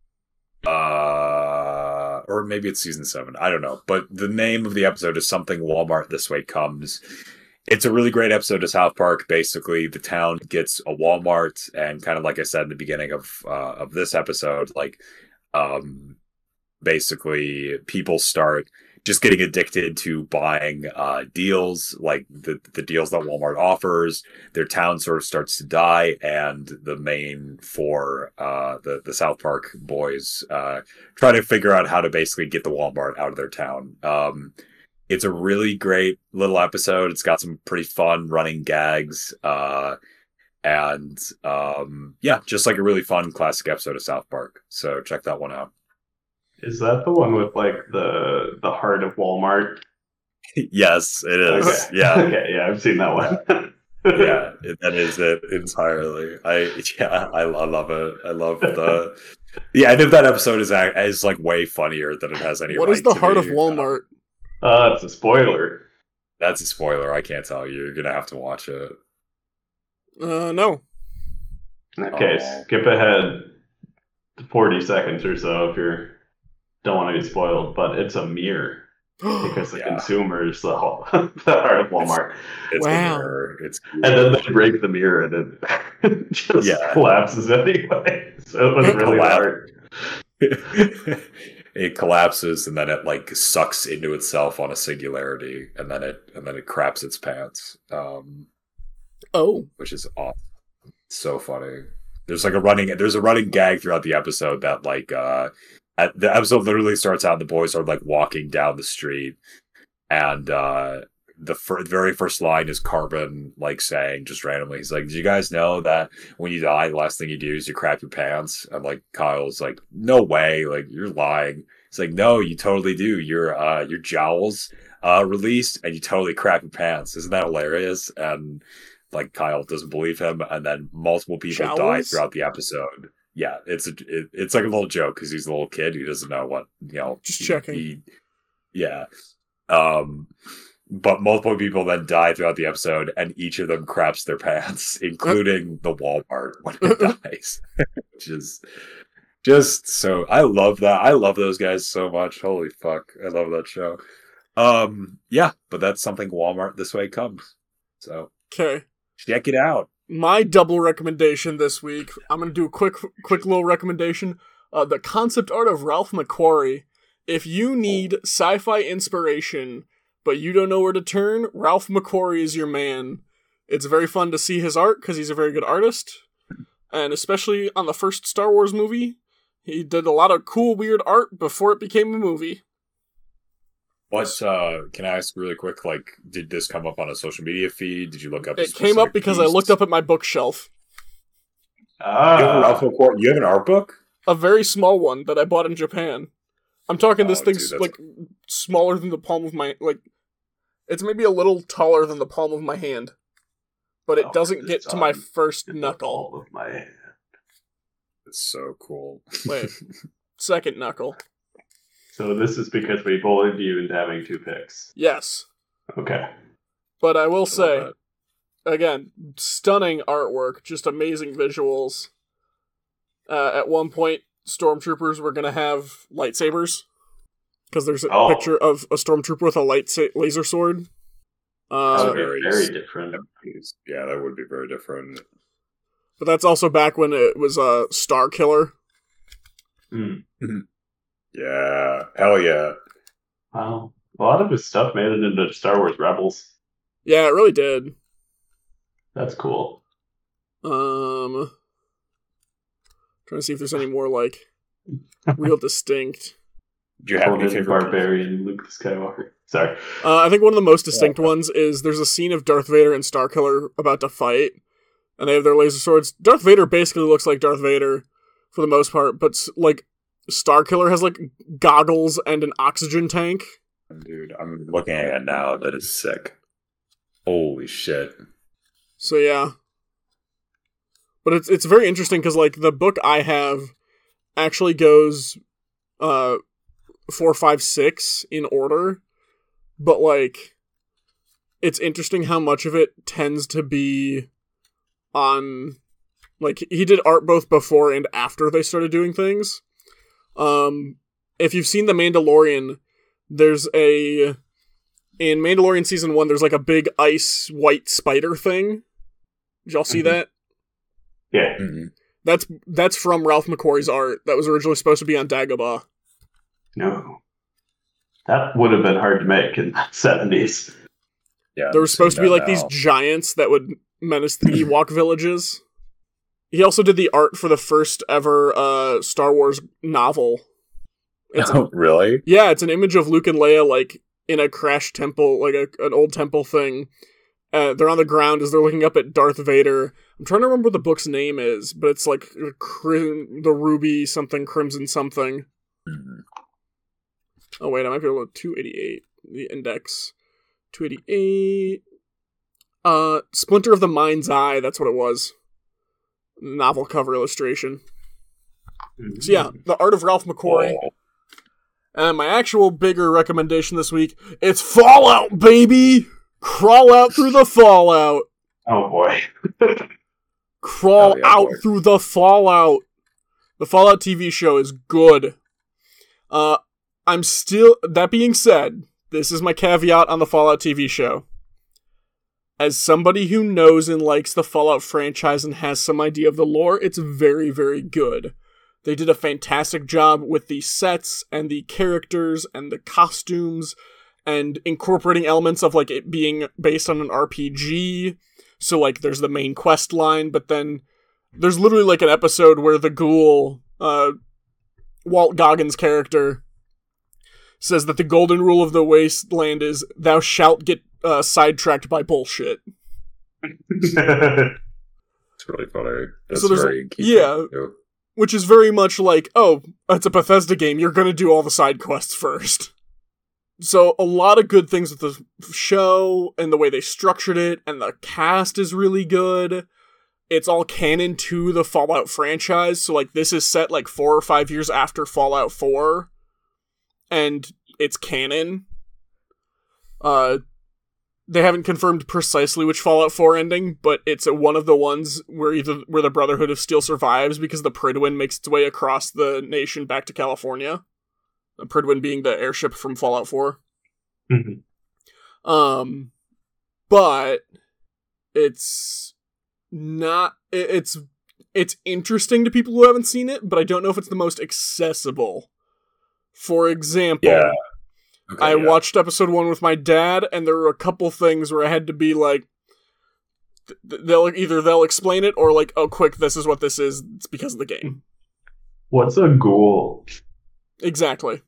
Uh, or maybe it's season seven. I don't know. But the name of the episode is Something Walmart This Way Comes. It's a really great episode of South Park. Basically, the town gets a Walmart, and kind of like I said in the beginning of uh, of this episode, like um, basically people start just getting addicted to buying uh, deals, like the the deals that Walmart offers. Their town sort of starts to die, and the main four, uh, the the South Park boys, uh, try to figure out how to basically get the Walmart out of their town. Um, it's a really great little episode. It's got some pretty fun running gags, uh, and um, yeah, just like a really fun classic episode of South Park. So check that one out. Is that the one with like the the heart of Walmart? Yes, it is. Okay. Yeah. Okay, yeah, I've seen that one. Yeah, it, that is it entirely. I yeah, I, I love it. I love the Yeah, and if that episode is act- is like way funnier than it has any. What right is the to heart of be. Walmart? Uh, it's a spoiler. That's a spoiler. I can't tell you. You're gonna have to watch it. Uh, no. Okay, Oh. skip ahead to forty seconds or so if you don't want to be spoiled. But it's a mirror because the Yeah. consumer is the, whole, the heart of Walmart. It's Wow. a mirror. It's And then they break the mirror and it just Yeah. collapses anyway. So it was It really collapsed. hard. it collapses and then it like sucks into itself on a singularity, and then it and then it craps its pants, um, Oh. which is awesome. So funny. There's like a running there's a running gag throughout the episode that like uh, at, the episode literally starts out and the boys are like walking down the street, and uh, the fir- very first line is Carbon like saying just randomly, he's like, "Do you guys know that when you die, the last thing you do is you crap your pants?" And like Kyle's like, "No way! Like you're lying." It's like, "No, you totally do. Your uh, your jowls uh released, and you totally crap your pants. Isn't that hilarious?" And like Kyle doesn't believe him, and then multiple people die Jowls? throughout the episode. Yeah, it's a it, it's like a little joke because he's a little kid who doesn't know what you know. Just he- checking. he- yeah. Um. But multiple people then die throughout the episode, and each of them craps their pants, including the Walmart when it dies. Which is just so I love that. I love those guys so much. Holy fuck. I love that show. Um yeah, but that's something Walmart this way comes. So Okay. check it out. My double recommendation this week. I'm gonna do a quick, quick little recommendation. Uh, the concept art of Ralph McQuarrie. If you need sci-fi inspiration, but you don't know where to turn, Ralph McQuarrie is your man. It's very fun to see his art because he's a very good artist, and especially on the first Star Wars movie, he did a lot of cool, weird art before it became a movie. What uh can I ask really quick, like did this come up on a social media feed? Did you look up a It came up specific because I piece? looked up at my bookshelf. You have a Ralph Ah, McQuarrie- you have an art book? A very small one that I bought in Japan. I'm talking this Oh, thing's dude, that's- like smaller than the palm of my like. It's maybe a little taller than the palm of my hand, but it Oh, doesn't it's get to my on first in the knuckle. palm of my It's so cool. Wait, second knuckle. So this is because we bullied you into having two picks. Yes, Okay. but I will I say love again, stunning artwork, just amazing visuals. Uh, at one point, stormtroopers were gonna have lightsabers because there's a Oh. picture of a stormtrooper with a light sa- laser sword. That Uh, would be very- very different. Yeah, that would be very different. but that's also back when it was a uh, Star Killer. Hmm. Yeah, hell yeah. Wow. A lot of his stuff made it into Star Wars Rebels. Yeah, it really did. That's cool. Um, trying to see if there's any more like real distinct. Do you have any Conan favorite? Barbarian, Luke Skywalker. Sorry. Uh, I think one of the most distinct ones is there's a scene of Darth Vader and Starkiller about to fight, and they have their laser swords. Darth Vader basically looks like Darth Vader for the most part, but s- like Starkiller has like goggles and an oxygen tank. Dude, I'm looking at it now. That is sick. Holy shit. So yeah, but it's it's very interesting because like the book I have actually goes uh four, five, six in order, but like it's interesting how much of it tends to be on like he did art both before and after they started doing things. Um, if you've seen The Mandalorian, there's a in Mandalorian season one. There's like a big ice white spider thing. Did y'all see Mhm. that? Yeah. Mm-hmm. That's that's from Ralph McQuarrie's art. That was originally supposed to be on Dagobah. No. That would have been hard to make in the seventies. Yeah, There I'm were supposed to be seeing like that these now. giants that would menace the Ewok villages. He also did the art for the first ever uh, Star Wars novel. It's a- Oh, really? yeah, it's an image of Luke and Leia like in a crashed temple, like a, an old temple thing. Uh, they're on the ground as they're looking up at Darth Vader. I'm trying to remember what the book's name is, but it's like crim- the Ruby something, Crimson something. Mhm. Oh wait, I might be able to two eighty-eight. The index. two eighty-eight. Uh, Splinter of the Mind's Eye, that's what it was. Novel cover illustration. So yeah, The Art of Ralph McQuarrie. Oh, And my actual bigger recommendation this week, it's Fallout, baby! Crawl out through the Fallout. Oh boy. Crawl Oh, yeah, out boy. through the Fallout. The Fallout T V show is good. Uh, I'm still, that being said, this is my caveat on the Fallout T V show. As somebody who knows and likes the Fallout franchise and has some idea of the lore, it's very, very good. They did a fantastic job with the sets and the characters and the costumes and incorporating elements of like it being based on an R P G. So like there's the main quest line, but then there's literally like an episode where the ghoul, uh, Walt Goggins' character, says that the golden rule of the wasteland is thou shalt get uh, sidetracked by bullshit. it's really funny. That's So there's- very keeping, yeah. too. Which is very much like, oh, it's a Bethesda game, you're gonna do all the side quests first. So a lot of good things with the show, and the way they structured it, and the cast is really good. It's all canon to the Fallout franchise, so like this is set like four or five years after Fallout four, and it's canon. Uh, they haven't confirmed precisely which Fallout four ending, but it's a, one of the ones where either where the Brotherhood of Steel survives because the Prydwen makes its way across the nation back to California. The Prydwen being the airship from Fallout four. Mhm. Um, but it's not. it- It's it's interesting to people who haven't seen it, but I don't know if it's the most accessible. For example, Yeah. Okay, I yeah. watched episode one with my dad, and there were a couple things where I had to be like, th- they'll either they'll explain it or like, oh, quick, this is what this is. It's because of the game. What's a ghoul? Exactly.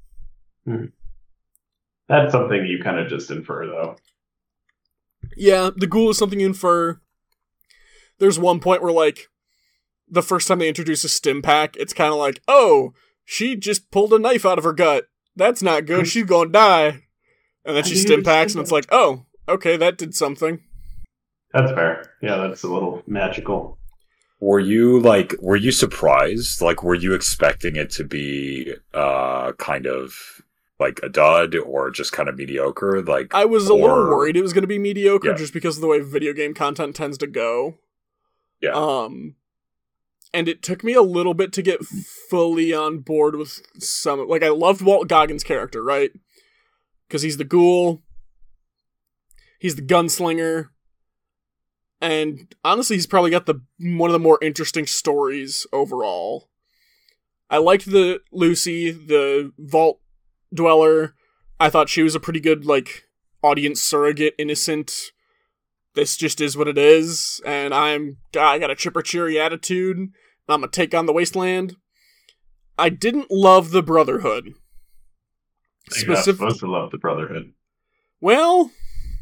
That's something you kind of just infer, though. Yeah, the ghoul is something you infer. There's one point where like, the first time they introduce a stim pack, it's kind of like, oh, she just pulled a knife out of her gut. That's not good. She's gonna die. And then she I stim knew packs, stim and it's like, oh, okay, that did something. That's fair. Yeah, that's a little magical. Were you like were you surprised? Like were you expecting it to be uh kind of like a dud or just kind of mediocre? Like I was a little or- worried it was going to be mediocre Yeah. just because of the way video game content tends to go. Yeah. Um, and it took me a little bit to get fully on board with some. Like, I loved Walt Goggins' character, right? Because he's the ghoul, he's the gunslinger, and honestly, he's probably got the one of the more interesting stories overall. I liked the Lucy, the Vault Dweller. I thought she was a pretty good, like, audience surrogate, innocent. This just is what it is, and I'm I got a chipper cheery attitude, and I'm gonna take on the wasteland. I didn't love the Brotherhood. You're not Specific- supposed to love the Brotherhood. well,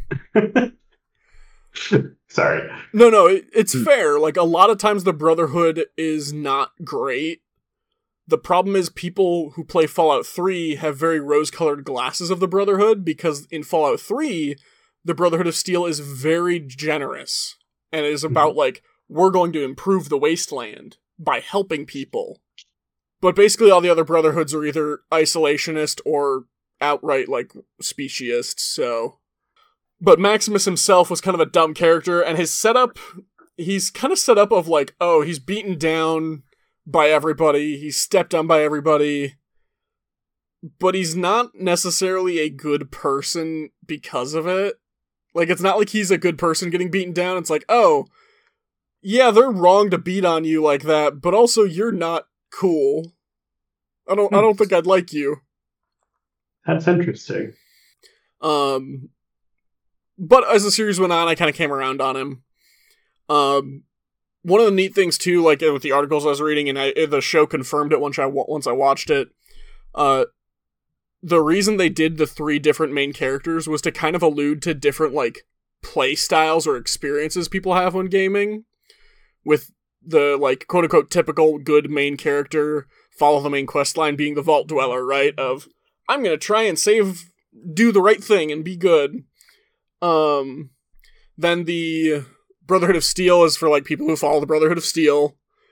Sorry. no, no, it, it's Hmm. fair. Like, a lot of times the Brotherhood is not great. The problem is people who play Fallout three have very rose-colored glasses of the Brotherhood, because in Fallout three, the Brotherhood of Steel is very generous, and it is about, like, we're going to improve the wasteland by helping people. But basically all the other Brotherhoods are either isolationist or outright, like, speciest, so... But Maximus himself was kind of a dumb character, and his setup, he's kind of set up of, like, oh, he's beaten down by everybody, he's stepped on by everybody, but he's not necessarily a good person because of it. Like, it's not like he's a good person getting beaten down, it's like, oh, yeah, they're wrong to beat on you like that, but also you're not cool. I don't I don't think I'd like you. That's interesting. Um but as the series went on, I kind of came around on him. Um one of the neat things too, like with the articles I was reading, and I, the show confirmed it once I once I watched it. Uh, the reason they did the three different main characters was to kind of allude to different like play styles or experiences people have when gaming. With the like quote unquote typical good main character, follow the main quest line being the Vault Dweller, right? Of I'm gonna try and save, do the right thing and be good. Um, then the Brotherhood of Steel is for like people who follow the Brotherhood of Steel,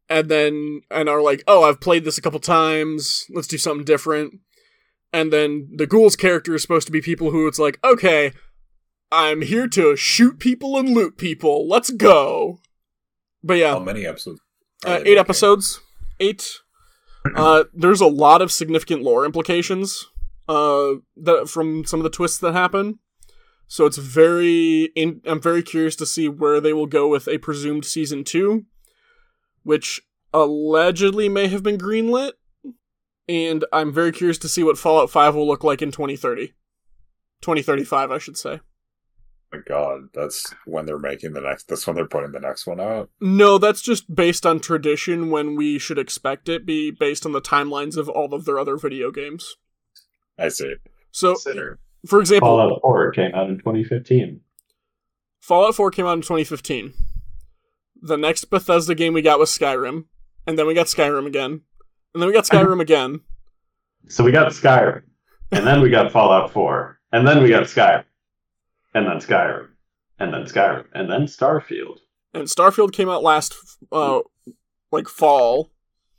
and then and are like, oh, I've played this a couple times, let's do something different. And then the ghouls character is supposed to be people who it's like, okay, I'm here to shoot people and loot people, let's go. But yeah, How many episodes? are uh, they eight making? episodes, eight. Uh, there's a lot of significant lore implications uh, that from some of the twists that happen. So it's very, in, I'm very curious to see where they will go with a presumed season two, which allegedly may have been greenlit. And I'm very curious to see what Fallout five will look like in twenty thirty. twenty thirty-five, I should say. Oh my God, that's when they're making the next. That's when they're putting the next one out. No, that's just based on tradition when we should expect it be based on the timelines of all of their other video games. I see. So, Consider for example, Fallout four came out in twenty fifteen. Fallout four came out in twenty fifteen. The next Bethesda game we got was Skyrim, and then we got Skyrim again, and then we got Skyrim again. So we got Skyrim, and then we got Fallout four, and then we got Skyrim, and then Skyrim, and then Skyrim, and then Starfield. And Starfield came out last, uh, like fall.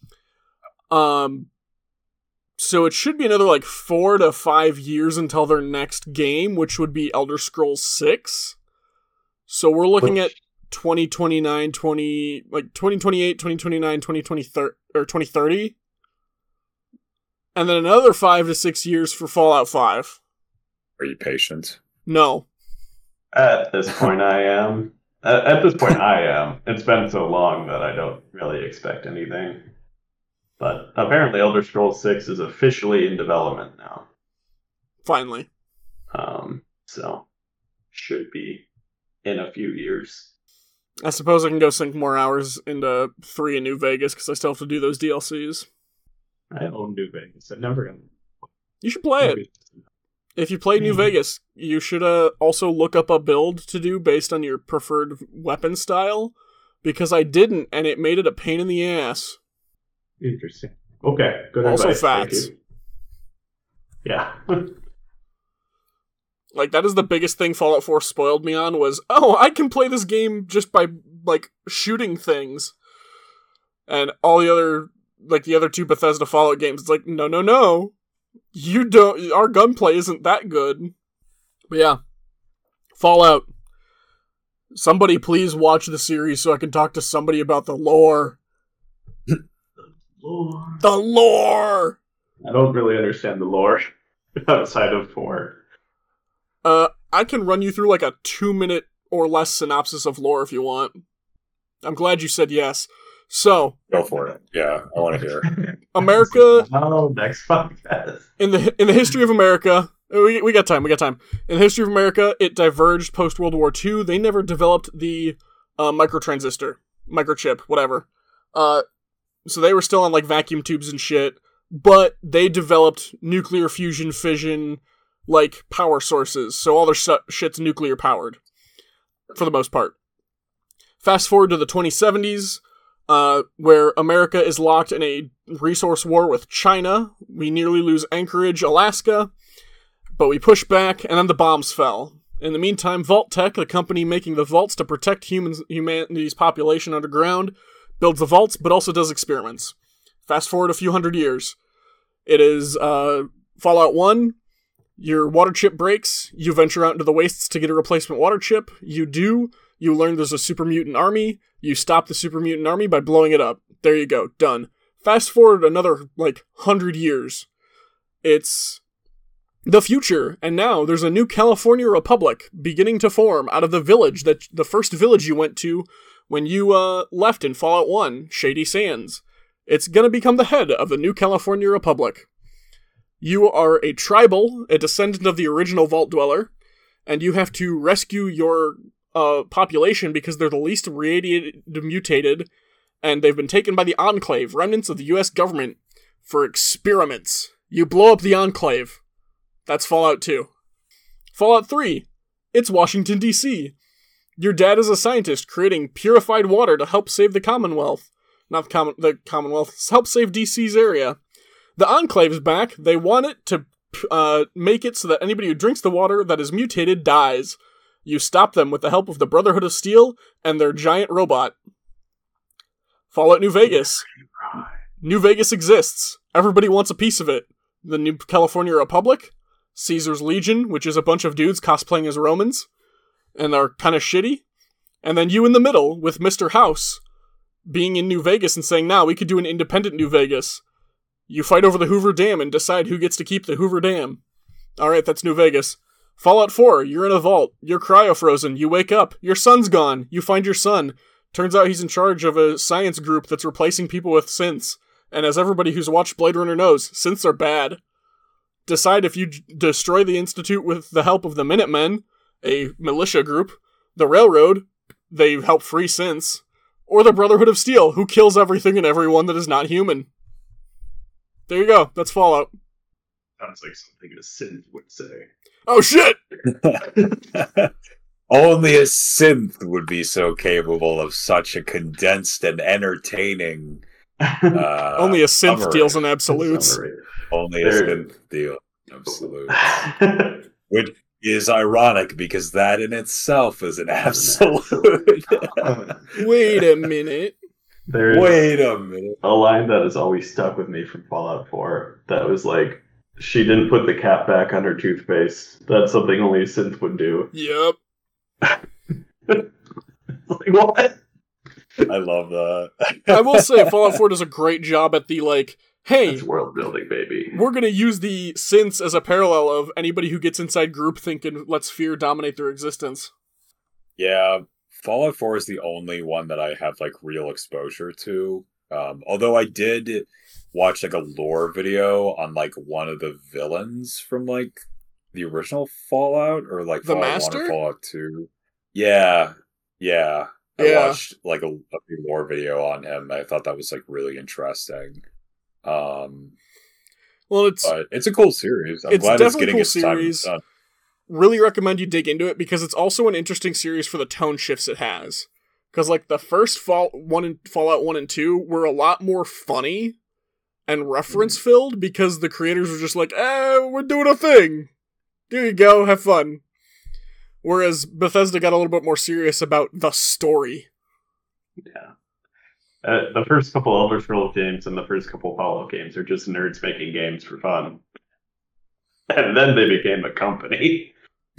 Um, so it should be another like four to five years until their next game, which would be Elder Scrolls six. So we're looking Which- at twenty twenty-nine, twenty like twenty twenty-eight, twenty twenty-nine, twenty twenty, or twenty thirty. And then another five to six years for Fallout five. Are you patient? No. At this point, I am. At, at this point, I am. It's been so long that I don't really expect anything. But apparently, Elder Scrolls six is officially in development now. Finally. Um, so should be in a few years. I suppose I can go sink more hours into three in New Vegas because I still have to do those D L Cs. I own New Vegas. I'm never gonna You should play it. If you play New Vegas, you should uh, also look up a build to do based on your preferred weapon style, because I didn't, and it made it a pain in the ass. Interesting. Okay, good Also advice. Thank facts. you. Yeah. Like, that is the biggest thing Fallout four spoiled me on, was, oh, I can play this game just by, like, shooting things. And all the other, like, the other two Bethesda Fallout games, it's like, no, no, no. You don't, our gunplay isn't that good. But yeah. Fallout. Somebody please watch the series so I can talk to somebody about the lore. Lore. The lore! I don't really understand the lore outside of four. Uh, I can run you through like a two minute or less synopsis of lore if you want. I'm glad you said yes. So, Go for it. Yeah, I want to hear. America, Oh, next podcast. in the in the history of America, we, we got time, we got time. In the history of America, it diverged post-World War Two. They never developed the uh, microtransistor, microchip, whatever. Uh, so they were still on like vacuum tubes and shit, but they developed nuclear fusion, fission, like power sources. So all their sh- shit's nuclear powered, for the most part. Fast forward to the twenty seventies, uh, where America is locked in a resource war with China. We nearly lose Anchorage, Alaska, but we push back, and then the bombs fell. In the meantime, Vault-Tec, the company making the vaults to protect humans, humanity's population underground, builds the vaults, but also does experiments. Fast forward a few hundred years. It is uh, Fallout one. Your water chip breaks. You venture out into the wastes to get a replacement water chip. You do. You learn there's a super mutant army. You stop the super mutant army by blowing it up. There you go. Done. Fast forward another, like, hundred years. It's the future, and now there's a new California Republic beginning to form out of the village, that the first village you went to when you uh, left in Fallout one, Shady Sands. It's gonna become the head of the new California Republic. You are a tribal, a descendant of the original Vault Dweller, and you have to rescue your uh, population because they're the least radiated, mutated, and they've been taken by the Enclave, remnants of the U S government, for experiments. You blow up the Enclave. That's Fallout two. Fallout three. It's Washington, D C Your dad is a scientist creating purified water to help save the Commonwealth. Not the, Com- the Commonwealth, help save D C's area. The Enclave's back. They want it to uh, make it so that anybody who drinks the water that is mutated dies. You stop them with the help of the Brotherhood of Steel and their giant robot. Fallout New Vegas. New Vegas exists. Everybody wants a piece of it. The New California Republic, Caesar's Legion, which is a bunch of dudes cosplaying as Romans, and they're kind of shitty. And then you in the middle with Mister House being in New Vegas and saying, nah, we could do an independent New Vegas. You fight over the Hoover Dam and decide who gets to keep the Hoover Dam. Alright, that's New Vegas. Fallout four, you're in a vault. You're cryo-frozen. You wake up. Your son's gone. You find your son. Turns out he's in charge of a science group that's replacing people with synths. And as everybody who's watched Blade Runner knows, synths are bad. Decide if you j- destroy the Institute with the help of the Minutemen, a militia group, the Railroad, they help free synths, or the Brotherhood of Steel, who kills everything and everyone that is not human. There you go. That's Fallout. Sounds like something a synth would say. Oh shit! Only a synth would be so capable of such a condensed and entertaining. Uh, Only a synth summary. deals in absolutes. Summary. Only a There- synth deal. Absolute. Which is ironic because that in itself is an absolute. Wait a minute. There's Wait a minute. a line that has always stuck with me from Fallout four that was like, she didn't put the cap back on her toothpaste. That's something only a synth would do. Yep. Like, what? I love that. I will say Fallout four does a great job at the, like, hey, It's world building, baby. we're gonna use the synths as a parallel of anybody who gets inside groupthink and lets fear dominate their existence. Yeah, Fallout four is the only one that I have like real exposure to. Um, although I did watch like a lore video on like one of the villains from like the original Fallout or like The Fallout Master? one or Fallout two. Yeah, yeah. I Yeah. watched like a, a lore video on him. I thought that was like really interesting. Um, Well, it's but it's a cool series. I'm It's glad it's definitely a getting cool its time series. done. really recommend you dig into it because it's also an interesting series for the tone shifts it has. Because like the first Fall one and Fallout one and two were a lot more funny and reference filled because the creators were just like, eh, we're doing a thing. There you go, have fun. Whereas Bethesda got a little bit more serious about the story. Yeah. Uh, the first couple Elder Scrolls games and the first couple Fallout games are just nerds making games for fun. And then they became a company.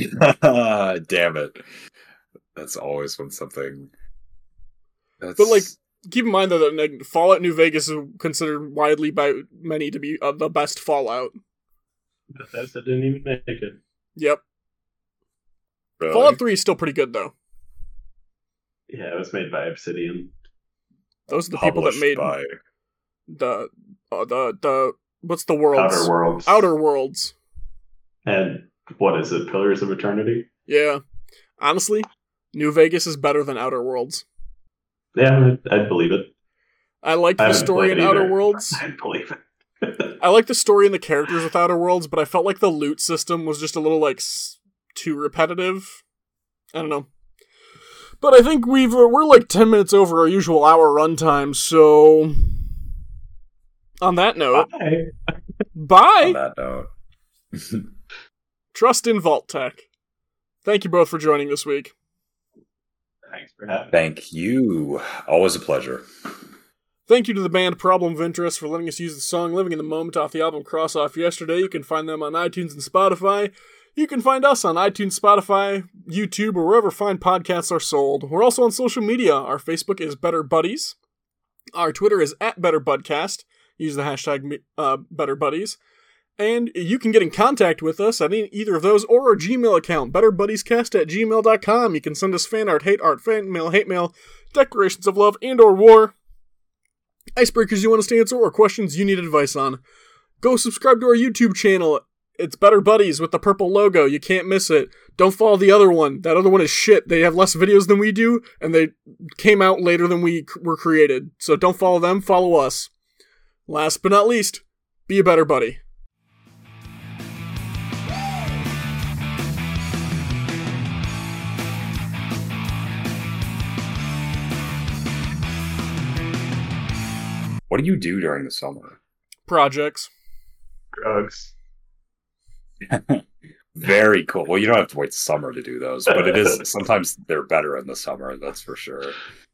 Damn it. That's always when something. That's... But like, keep in mind though that like, Fallout New Vegas is considered widely by many to be uh, the best Fallout. Bethesda didn't even make it. Yep. Really? Fallout three is still pretty good though. Yeah, it was made by Obsidian. Those are the people that Published made by... the uh, the the what's the worlds? Outer Worlds. Outer Worlds. And what is it? Pillars of Eternity? Yeah. Honestly, New Vegas is better than Outer Worlds. Yeah, I'd, I'd believe it. I like I the haven't story in played Outer either. Worlds. I'd believe it. I like the story and the characters with Outer Worlds, but I felt like the loot system was just a little like s- too repetitive. I don't know. But I think we've uh, we're like ten minutes over our usual hour runtime, so on that note, Bye. bye. On that note. Trust in Vault Tech. Thank you both for joining this week. Thanks for having me. Thank you. Always a pleasure. Thank you to the band Problem of Interest for letting us use the song Living in the Moment off the album Cross Off Yesterday. You can find them on iTunes and Spotify. You can find us on iTunes, Spotify, YouTube, or wherever fine podcasts are sold. We're also on social media. Our Facebook is Better Buddies. Our Twitter is at Better Budcast. Use the hashtag uh, Better Buddies. And you can get in contact with us at either of those or our Gmail account, betterbuddiescast at gmail dot com. You can send us fan art, hate art, fan mail, hate mail, declarations of love, and or war, icebreakers you want us to answer, or questions you need advice on. Go subscribe to our YouTube channel. It's Better Buddies with the purple logo. You can't miss it. Don't follow the other one. That other one is shit. They have less videos than we do, and they came out later than we c- were created. So don't follow them, follow us. Last but not least, be a better buddy. What do you do during the summer? Projects. Drugs. Very cool. Well, you don't have to wait summer to do those, but it is sometimes they're better in the summer, that's for sure.